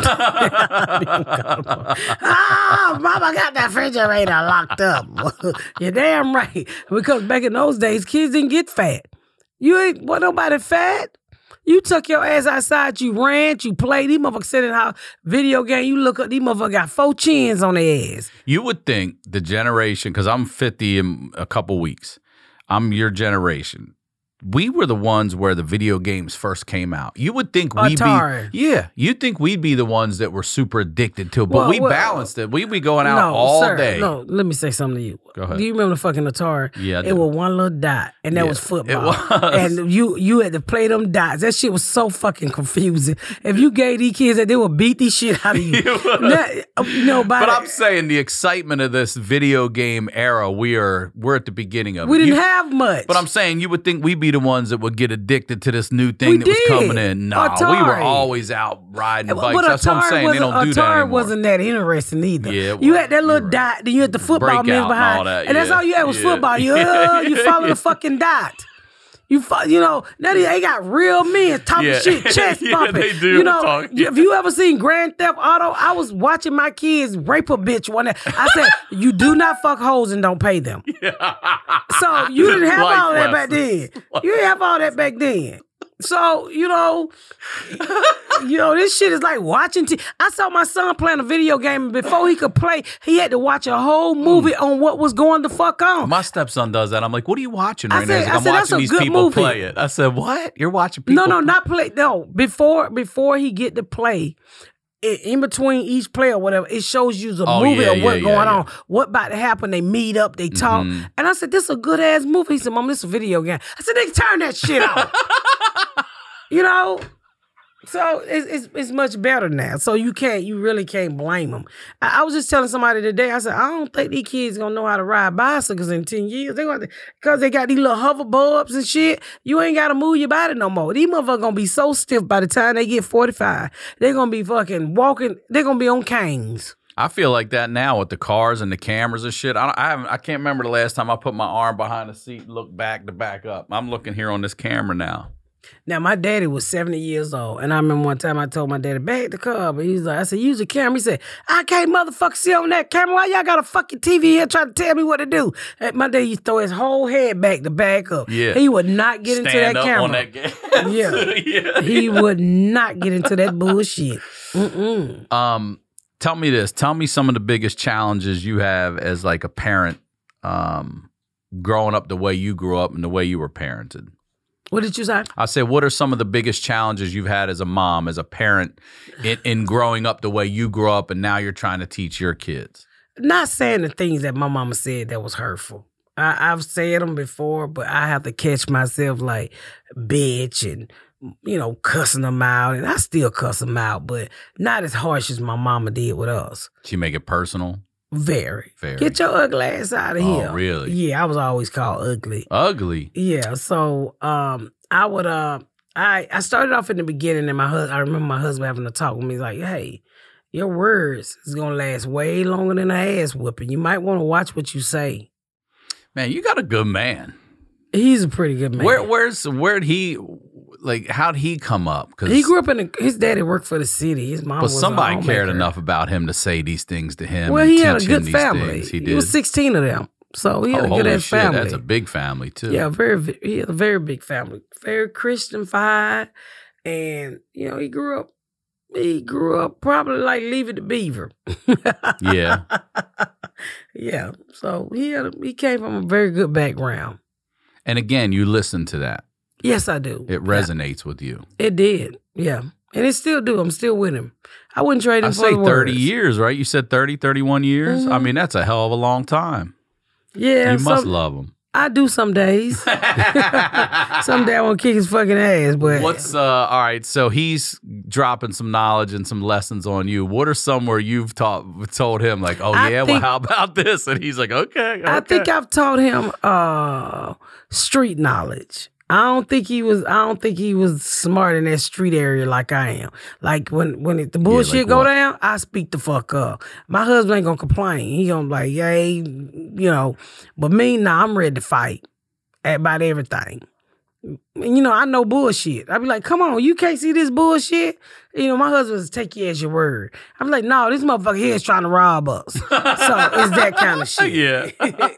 Ah, mama got that refrigerator locked up. You're damn right. Because back in those days, kids didn't get fat. You ain't want nobody fat. You took your ass outside, you ran, you played. These motherfuckers sitting in how video game, you look up, these motherfuckers got four chins on their ass. You would think the generation, because I'm fifty in a couple weeks, I'm your generation. We were the ones where the video games first came out. You would think we'd Atari. be, yeah, you'd think we'd be the ones that were super addicted to it, but Well, we well, balanced it. We'd be going out no, all sir, day. No, let me say something to you. Go ahead. Do you remember the fucking Atari? Yeah, I It do. was one little dot, and that Yeah, was it football. was. And you you had to play them dots. That shit was so fucking confusing. If you gave these kids that, they would beat the shit out of you. It was. Now, you know, by But the- I'm saying the excitement of this video game era, we are we're at the beginning of we it. didn't You- have much. But I'm saying you would think we'd be the ones that would get addicted to this new thing We that was did. coming in. No, we were Atari. always out riding But bikes. That's what I'm Atari saying. They wasn't- don't do that Atari anymore. wasn't that interesting either. Yeah, it you was. had that little You're dot, then you had the football Breakout men and behind, all that, and that's yeah. all you had was Yeah. football. You, uh, you follow the fucking dot. You fo- you know, now they, they got real men talking Yeah. shit, chest Yeah, bumping. they do You know, talk. if you ever seen Grand Theft Auto, I was watching my kids rape a bitch one day. I said, you do not fuck hoes and don't pay them. So you didn't have Life all that back lessons. then. You didn't have all that back then. So, you know, you know, this shit is like watching T V. I saw my son playing a video game, and before he could play, he had to watch a whole movie on what was going the fuck on. My stepson does that. I'm like, what are you watching I right said- now? He's like, I I'm said, that's watching a these good people movie. play it. I said, what? You're watching people No, no, not play. No, before before he get to play, i- in between each play or whatever, it shows you the Oh, movie yeah, of what yeah, going yeah, on, what about to happen. They meet up, they talk, Mhm. and I said, "This is a good ass movie." He said, "Mom, this is a video game." I said, "They turn that shit off." You know. So it's, it's it's much better now. So you can't, you really can't blame them. I, I was just telling somebody today. I said, I don't think these kids gonna know how to ride bicycles in ten years. They gonna because they got these little hover bulbs and shit. You ain't gotta move your body no more. These motherfuckers gonna be so stiff by the time they get forty-five. They're gonna be fucking walking. They're gonna be on canes. I feel like that now with the cars and the cameras and shit. I, don't, I haven't. I can't remember the last time I put my arm behind the seat, and look back to back up. I'm looking here on this camera now. Now, my daddy was seventy years old, and I remember one time I told my daddy, back the car, but he's like, I said, use the camera. He said, I can't motherfucker see on that camera. Why y'all got a fucking T V here trying to tell me what to do? And my daddy used to throw his whole head back to back up. Yeah. He would not get into Stand that up camera. on that gas. Yeah. yeah. He would not get into that bullshit. Mm-mm. Um, tell me this. Tell me some of the biggest challenges you have as like a parent, um, growing up the way you grew up and the way you were parented. What did you say? I said, what are some of the biggest challenges you've had as a mom, as a parent, in, in growing up the way you grew up, and now you're trying to teach your kids? Not saying the things that my mama said that was hurtful. I, I've said them before, but I have to catch myself like bitch and, you know, cussing them out. And I still cuss them out, but not as harsh as my mama did with us. She make it personal? Very. Very. Get your ugly ass out of Oh, here. really? Yeah, I was always called ugly. Ugly. Yeah, so um, I would uh, I I started off in the beginning, and my hus- I remember my husband having a talk with me like, "Hey, your words is gonna last way longer than an ass whooping. You might want to watch what you say." Man, you got a good man. He's a pretty good man. Where, where's, where'd he, like, how'd he come up? Because he grew up in a, his daddy worked for the city. His mom but was somebody a cared homemaker. enough about him to say these things to him. Well, and he had a teach him good these family. things. He He, did. was sixteen of them, so he had oh, a holy good ass shit, family. that's a big family too. Yeah, very. He had a very big family, very Christian-fied, and you know he grew up. He grew up probably like Leave It to Beaver. Yeah. Yeah. So he had a, he came from a very good background. And again, you listen to that. Yes, I do. It resonates yeah. with you. It did. Yeah. And it still do. I'm still with him. I wouldn't trade him I for say the thirty words. years, right? You said thirty, thirty-one years? Mm-hmm. I mean, that's a hell of a long time. Yeah. You must some, love him. I do some days. Someday I want to kick his fucking ass. But What's, uh, all right, so he's dropping some knowledge and some lessons on you. What are some where you've taught, told him, like, oh, I yeah, think- well, how about this? And he's like, okay, okay. I think I've taught him uh, street knowledge. I don't think he was. I don't think he was smart in that street area like I am. Like when when it, the bullshit like go what? down, I speak the fuck up. My husband ain't gonna complain. He gonna be like, yay, you know. But me, nah, I'm ready to fight about everything. And, you know, I know bullshit. I be like, come on, you can't see this bullshit. You know, my husband's take you as your word. I'm like, no, this motherfucker here is trying to rob us. So it's that kind of shit. Yeah.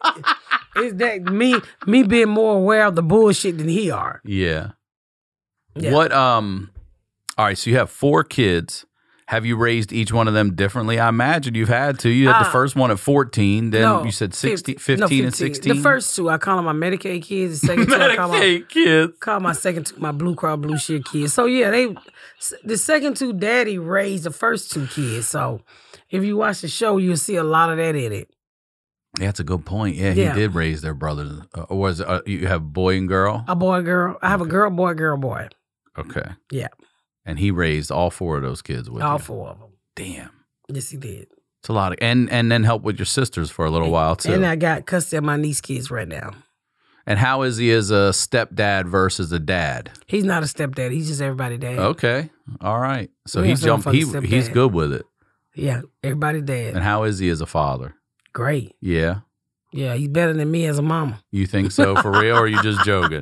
It's that me me being more aware of the bullshit than he are. Yeah. Yeah. What, um, all right, so you have four kids. Have you raised each one of them differently? I imagine you've had to. You had the Uh, first one at fourteen, then No, you said sixteen, fifteen, fifteen no, and sixteen? The first two, I call them my Medicaid kids. The second two, I call my, Medicaid kids. call my second two my Blue Cross Blue Shield kids. So yeah, they the second two daddy raised the first two kids. So if you watch the show, you'll see a lot of that in it. Yeah, that's a good point. Yeah, Yeah. he did raise their brothers. Uh, or was it, uh, you have boy and girl? A boy, girl. I have a girl, boy, girl, boy. Okay. Yeah, And he raised all four of those kids with all you. four of them. Damn. Yes, he did. It's a lot of, and and then help with your sisters for a little while too. And And, I got custody of my niece kids right now. how is he as a stepdad versus a dad? He's not a stepdad. He's just everybody dad. Okay. All right. So Yeah, he so jumped, I'm he fucking he's stepdad. good with it. Yeah, everybody dad. And how is he as a father? Great. Yeah. Yeah, he's better than me as a mama. You think so for real, or are you just joking?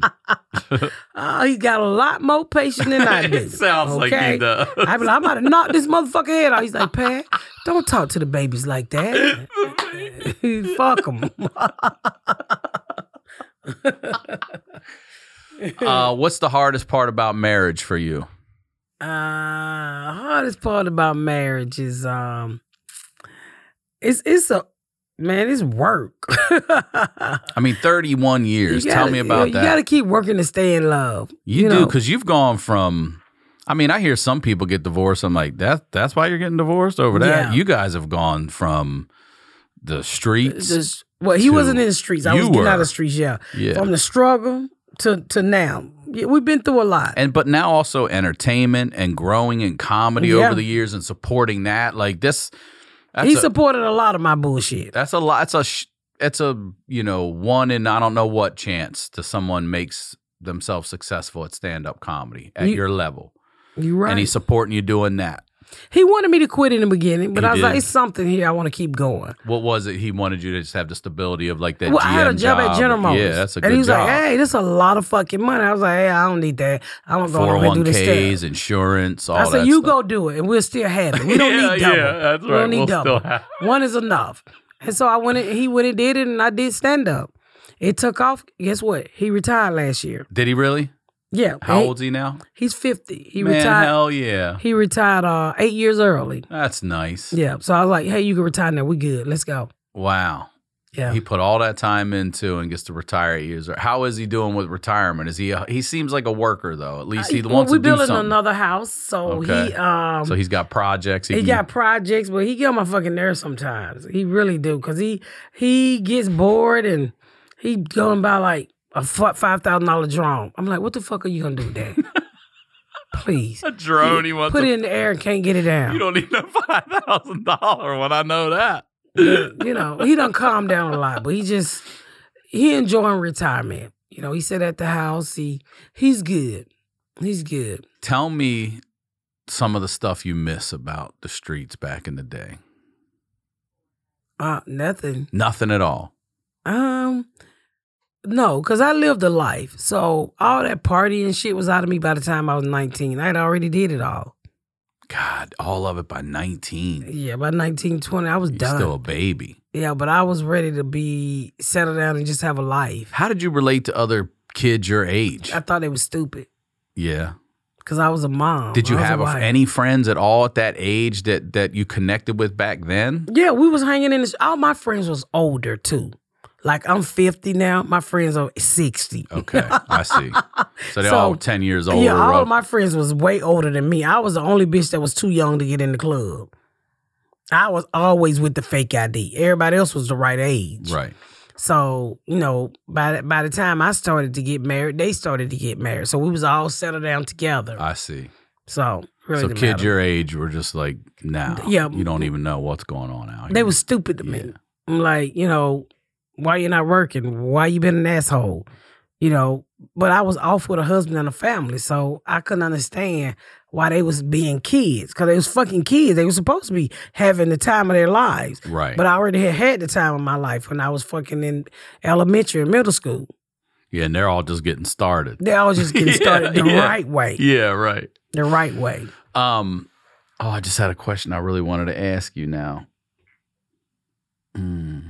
Oh, he got a lot more patience than I do. It sounds like he does. I be like, I'm about to knock this motherfucker head off. He's like, Pat, don't talk to the babies like that. Fuck them. Uh, what's the hardest part about marriage for you? Uh, hardest part about marriage is um, it's it's a man, it's work. I mean, thirty-one years. You Tell gotta- me about you that. You got to keep working to stay in love. You, do, know? because you've gone from, I mean, I hear some people get divorced. I'm like, that, that's why you're getting divorced over that? Yeah. You guys have gone from the streets. Just, well, he to- wasn't in the streets. I you was getting were. out of the streets, yeah. Yeah. From the struggle to to now. Yeah, we've been through a lot. And but now also entertainment and growing in comedy Yeah. over the years and supporting that. Like this, that's he a, supported a lot of my bullshit. that's a lot. It's a, sh- it's a, you know, one in I don't know what chance to someone makes themselves successful at stand-up comedy at You- your level. You right. And he's supporting you doing that. He wanted me to quit in the beginning, but He I was did. like, it's something here. I want to keep going. What was it? He wanted you to just have the stability of like that Well, G M I had a job, at General Motors. Yeah, that's a good And he was job. like, hey, this is a lot of fucking money. I was like, hey, I don't need that. I don't go over here and do this four oh one k's, stuff. insurance, all I that said, you stuff. go do it, and we'll still have it. We don't Yeah, need double. yeah, that's we right. don't need We'll double. still have- One is enough. And so I went and he went and did it, and I did stand up. It took off. Guess what? He retired last year. Did he really? Yeah. How he- old's he now? He's fifty. He Man, retired. hell yeah. He retired uh, eight years early. That's nice. Yeah. So I was like, hey, you can retire now. We good. Let's go. Wow. Yeah. He put all that time into and gets to retire eight years. How is he doing with retirement? Is he? He seems like a worker though. At least he Uh, wants well, to do we're building something. another house, so Okay. he um So he's got projects. he can- got projects, but he get on my fucking nerves sometimes. He really do, cause he he gets bored and he going by like a five thousand dollar drone. I'm like, what the fuck are you gonna do with that? Please, a drone. He wants put to, it in the air and can't get it down. You don't need no five thousand dollar when I know that. You know, he done calmed down a lot, but he just he enjoying retirement. You know, he sit at the house. He he's good. He's good. Tell me some of the stuff you miss about the streets back in the day. Uh, nothing. Nothing at all. Um, No, because I lived a life. So all that party and shit was out of me by the time I was nineteen. I had already did it all. God, all of it by nineteen. Yeah, by nineteen, twenty, I was You're done. still a baby. Yeah, but I was ready to be settle down and just have a life. How did you relate to other kids your age? I thought they was stupid Yeah. because I was a mom. Did you I was a have a, wife. any friends at all at that age that that you connected with back then? Yeah, we was hanging in this. All my friends was older too. Like I'm fifty now. My friends are sixty. Okay, I see. So they're So, all ten years older. Yeah, all rough- of my friends was way older than me. I was the only bitch that was too young to get in the club. I was always with the fake I D. Everybody else was the right age. Right. So, you know, by the, by the time I started to get married, they started to get married. So we was all settled down together. I see. So, really So didn't kids matter. your age were just like, nah, Yeah. you don't even know what's going on out here. They was stupid to Yeah. me. I'm like, you know, why you not working? Why you been an asshole? You know, but I was off with a husband and a family, so I couldn't understand why they was being kids. Because they was fucking kids. They were supposed to be having the time of their lives. Right. But I already had had the time of my life when I was fucking in elementary and middle school. Yeah, and they're all just getting started. They all just getting Yeah, started the yeah. right way. Yeah, right. The right way. Um, oh, I just had a question I really wanted to ask you now. Hmm.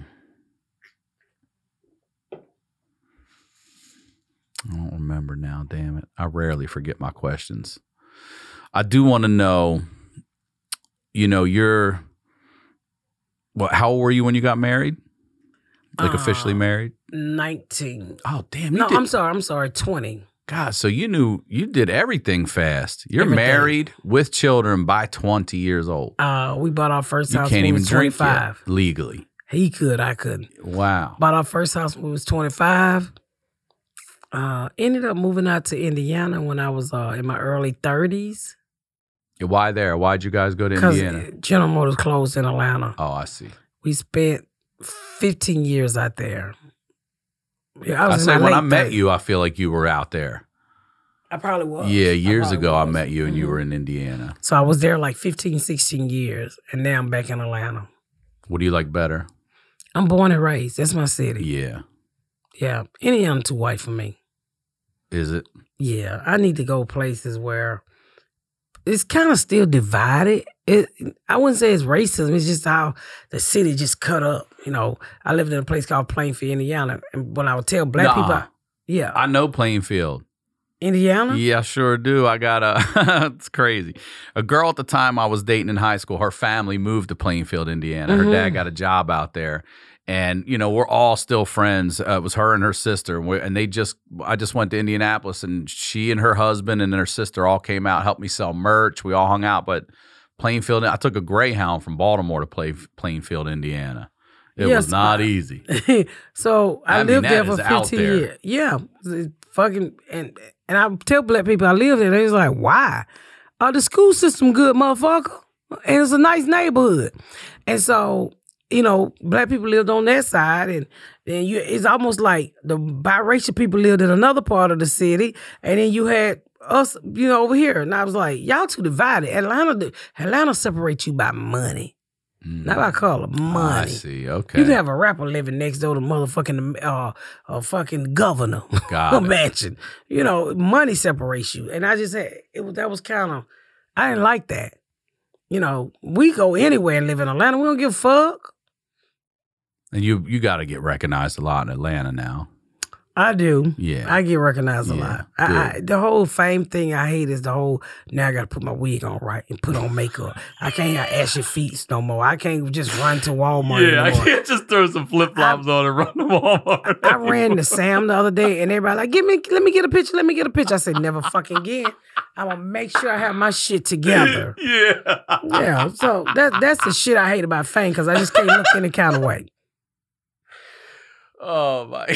I don't remember now, damn it. I rarely forget my questions. I do want to know, you know, you're, what, how old were you when you got married? Like officially Uh, married? nineteen. Oh, damn. You No, did, I'm sorry. I'm sorry. twenty. God, so you knew, you did everything fast. You're Everything. married with children by twenty years old. Uh, we bought our first You house can't when we even was drink twenty-five. yet, legally. He could, I couldn't. Wow. Bought our first house when we was twenty-five. Uh, ended up moving out to Indiana when I was uh, in my early thirties. Why there? Why'd you guys go to Because Indiana? General Motors closed in Atlanta. Oh, I see. We spent fifteen years out there. Yeah, I I was in say my when I late met thirties. you, I feel like you were out there. I probably was. Yeah, years probably ago I was. met you and you Mhm. were in Indiana. So I was there like fifteen, sixteen years, and now I'm back in Atlanta. What do you like better? I'm born and raised. That's my city. Yeah. Yeah. Indiana too white for me. Is it? Yeah, I need to go places where it's kind of still divided. It, I wouldn't say it's racism. It's just how the city just cut up. You know, I lived in a place called Plainfield, Indiana, and when I would tell black Nuh-uh. people, I- yeah, I know Plainfield. Indiana. Yeah, I sure do. I got a, it's crazy. A girl at the time I was dating in high school, her family moved to Plainfield, Indiana. Her Mhm. dad got a job out there. And, you know, we're all still friends. Uh, it was her and her sister. And, we and they just, I just went to Indianapolis and she and her husband and her sister all came out, helped me sell merch. We all hung out. But Plainfield, I took a Greyhound from Baltimore to play Plainfield, Indiana. It Yes, was not I- easy. So I, I mean, lived that there for is out fifteen there. years. Yeah, it's fucking and and I tell black people I live there. They was like, why? Uh, the school system good, motherfucker, and it's a nice neighborhood. And so you know, black people lived on that side, and then you it's almost like the biracial people lived in another part of the city, and then you had us, you know, over here. And I was like, y'all too divided. Atlanta, Atlanta separates you by money, Mm. not by color. Money. I see. Okay. You can have a rapper living next door to motherfucking uh, a fucking governor. Got it. Imagine, you know, money separates you, and I just had it was that was kind of I didn't like that. You know, we go anywhere and live in Atlanta. We don't give a fuck. And you you got to get recognized a lot in Atlanta now. I do. Yeah. I get recognized a Yeah, lot. I, I, the whole fame thing I hate is the whole, now I got to put my wig on right and put on makeup. I can't have ashy feet no more. I can't just run to Walmart anymore. just throw some flip flops on and run to Walmart. I ran to Sam the other day and everybody like, give me, let me get a picture, let me get a picture. I said, never fucking again. I'm going to make sure I have my shit together. Yeah. Yeah, so that that's the shit I hate about fame because I just can't look any kind of way. Oh my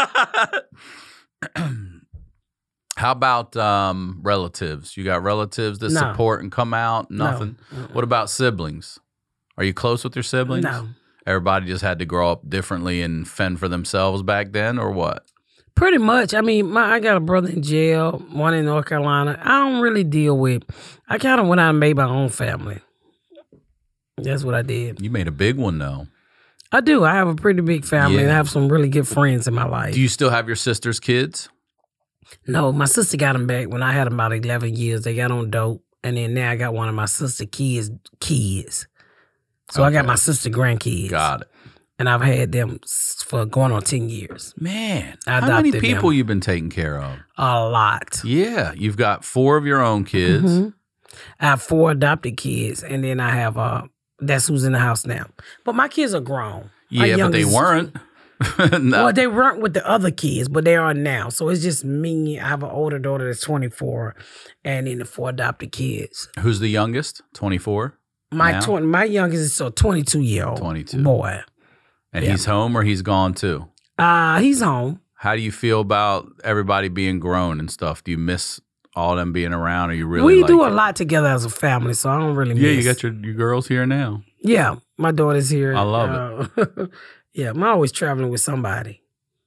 God. How about um, relatives? You got relatives that No. support and come out? No. Nothing. Mm-mm. What about siblings? Are you close with your siblings? No. Everybody just had to grow up differently and fend for themselves back then, or what? Pretty much. I mean, my I got a brother in jail, one in North Carolina. I don't really deal with. I kind of went out and made my own family. That's what I did. You made a big one though. I do. I have a pretty big family, Yeah. and I have some really good friends in my life. Do you still have your sister's kids? No, my sister got them back when I had them about eleven years. They got on dope, and then now I got one of my sister kids' kids. So I got Okay. my sister grandkids. Got it. And I've had them s- for going on ten years. Man, I how many adopted people them. you've been taking care of? A lot. Yeah, you've got four of your own kids. Mhm. I have four adopted kids, and then I have uh that's who's in the house now. But my kids are grown. My Yeah, but they youngest- weren't. No. Well, they weren't with the other kids, but they are now. So it's just me. I have an older daughter that's twenty-four, and then the four adopted kids. Who's the youngest? twenty-four? My Now? tw- my youngest is a twenty-two year old twenty-two. boy. And Yeah. he's home or he's gone too? Uh he's home. How do you feel about everybody being grown and stuff? Do you miss all them being around or you really we like do a it? lot together as a family, so I don't really miss. Yeah, you got your, your girls here now. Yeah, my daughter's here. I love it. Yeah, I'm always traveling with somebody.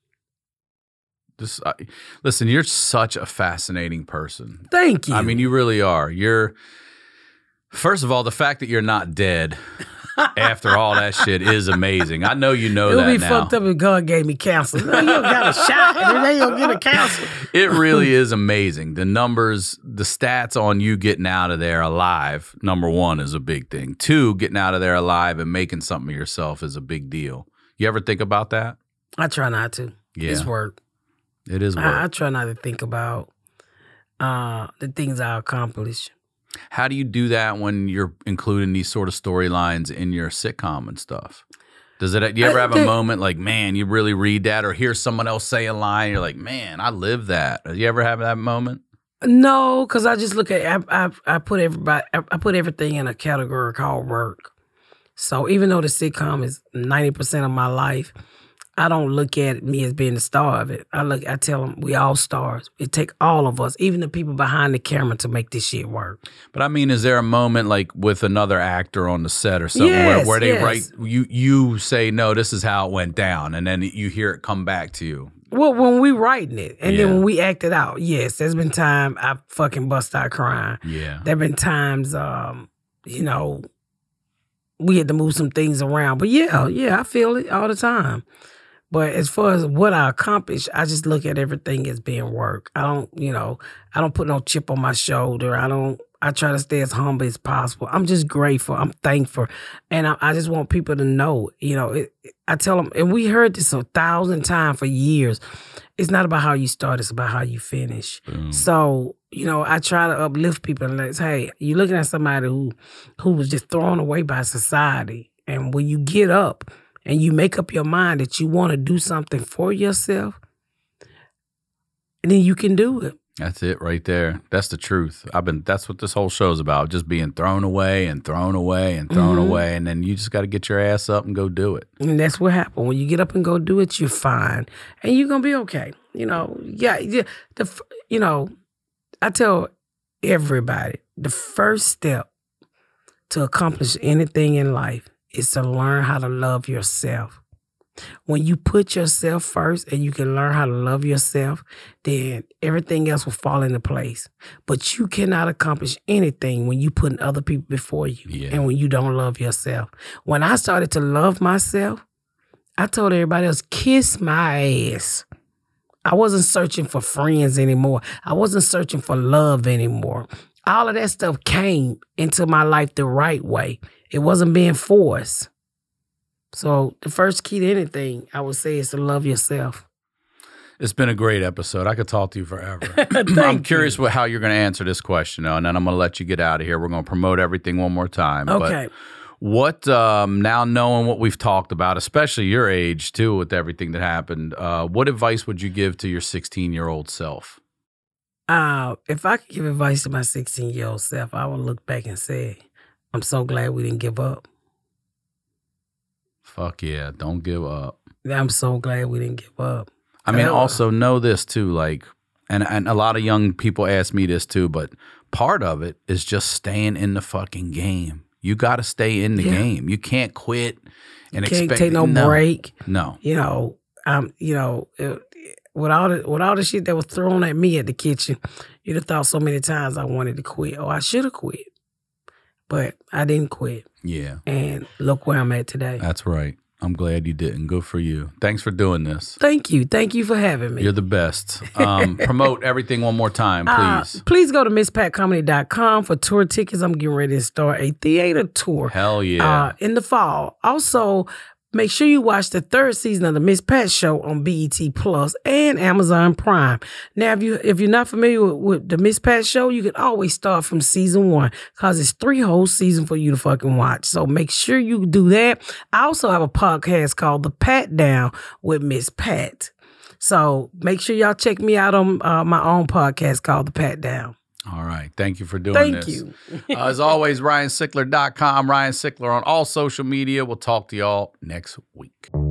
Just I, listen, you're such a fascinating person. Thank you. I mean, you really are. You're first of all, the fact that you're not dead after all that shit is amazing. I know you know it would that be now. fucked up if God gave me cancer. No, you got a shot, and then they don't get a cancer. It really is amazing. The numbers, the stats on you getting out of there alive, number one, is a big thing. Two, getting out of there alive and making something of yourself is a big deal. You ever think about that? I try not to. Yeah. It's work. It is work. I, I try not to think about uh, the things I accomplish. How do you do that when you're including these sort of storylines in your sitcom and stuff? Does it? Do you ever I- have a they- moment like, man, you really read that, or hear someone else say a line, you're like, man, I live that. Do you ever have that moment? No, because I just look at I, I I put everybody I, I put everything in a category called work. So even though the sitcom is ninety percent of my life, I don't look at me as being the star of it. I look, I tell them we all stars. It take all of us, even the people behind the camera, to make this shit work. But I mean, is there a moment like with another actor on the set or something Yes, where, where they yes. write you you say no, this is how it went down, and then you hear it come back to you? Well, when we writing it, and Yeah. then when we act it out, yes, there's been time I fucking bust out crying. Yeah. There been times, um, you know, we had to move some things around. But yeah, yeah, I feel it all the time. But as far as what I accomplished, I just look at everything as being work. I don't, you know, I don't put no chip on my shoulder. I don't, I try to stay as humble as possible. I'm just grateful. I'm thankful. And I, I just want people to know, you know, it, I tell them, and we heard this a thousand times for years. It's not about how you start, it's about how you finish. Boom. So, you know, I try to uplift people and like, hey, you're looking at somebody who who was just thrown away by society. And when you get up and you make up your mind that you want to do something for yourself, then you can do it. That's it right there. That's the truth. I've been. That's what this whole show's about. Just being thrown away and thrown away and thrown Mhm. away, and then you just got to get your ass up and go do it. And that's what happened. When you get up and go do it, you're fine. And you're going to be okay. You know, yeah, yeah. The f- you know, I tell everybody, the first step to accomplish anything in life is to learn how to love yourself. When you put yourself first and you can learn how to love yourself, then everything else will fall into place. But you cannot accomplish anything when you putting other people before you Yeah. and when you don't love yourself. When I started to love myself, I told everybody else, kiss my ass. I wasn't searching for friends anymore. I wasn't searching for love anymore. All of that stuff came into my life the right way. It wasn't being forced. So the first key to anything, I would say, is to love yourself. It's been a great episode. I could talk to you forever. Thank I'm curious you. what, how you're going to answer this question, though, and then I'm going to let you get out of here. We're going to promote everything one more time. Okay. But what, um, now knowing what we've talked about, especially your age, too, with everything that happened, uh, what advice would you give to your sixteen-year-old self? Uh, if I could give advice to my sixteen-year-old self, I would look back and say, I'm so glad we didn't give up. Fuck yeah, don't give up. I'm so glad we didn't give up. I mean, Hell. also know this too, like, and and a lot of young people ask me this too, but part of it is just staying in the fucking game. You got to stay in the Yeah. game. You can't quit and Can't expect take no, break. No, You know, um, you know, it, with all the with all the shit that was thrown at me at the kitchen, you'd have thought so many times I wanted to quit. Oh, I should have quit, but I didn't quit. yeah, And look where I'm at today. that's right. I'm glad you didn't. Good for you. Thanks for doing this. Thank you. Thank you for having me. You're the best. Um, promote everything one more time, please. Uh, please go to miss pat comedy dot com for tour tickets. I'm getting ready to start a theater tour. Hell yeah. Uh, in the fall. Also, make sure you watch the third season of the Miss Pat Show on B E T Plus and Amazon Prime. Now, if you if you're not familiar with, with the Miss Pat Show, you can always start from season one because it's three whole seasons for you to fucking watch. So make sure you do that. I also have a podcast called The Pat Down with Miss Pat. So make sure y'all check me out on uh, my own podcast called The Pat Down. All right. Thank you for doing Thank this. Thank uh, you. as always, ryan sickler dot com, Ryan Sickler on all social media. We'll talk to y'all next week.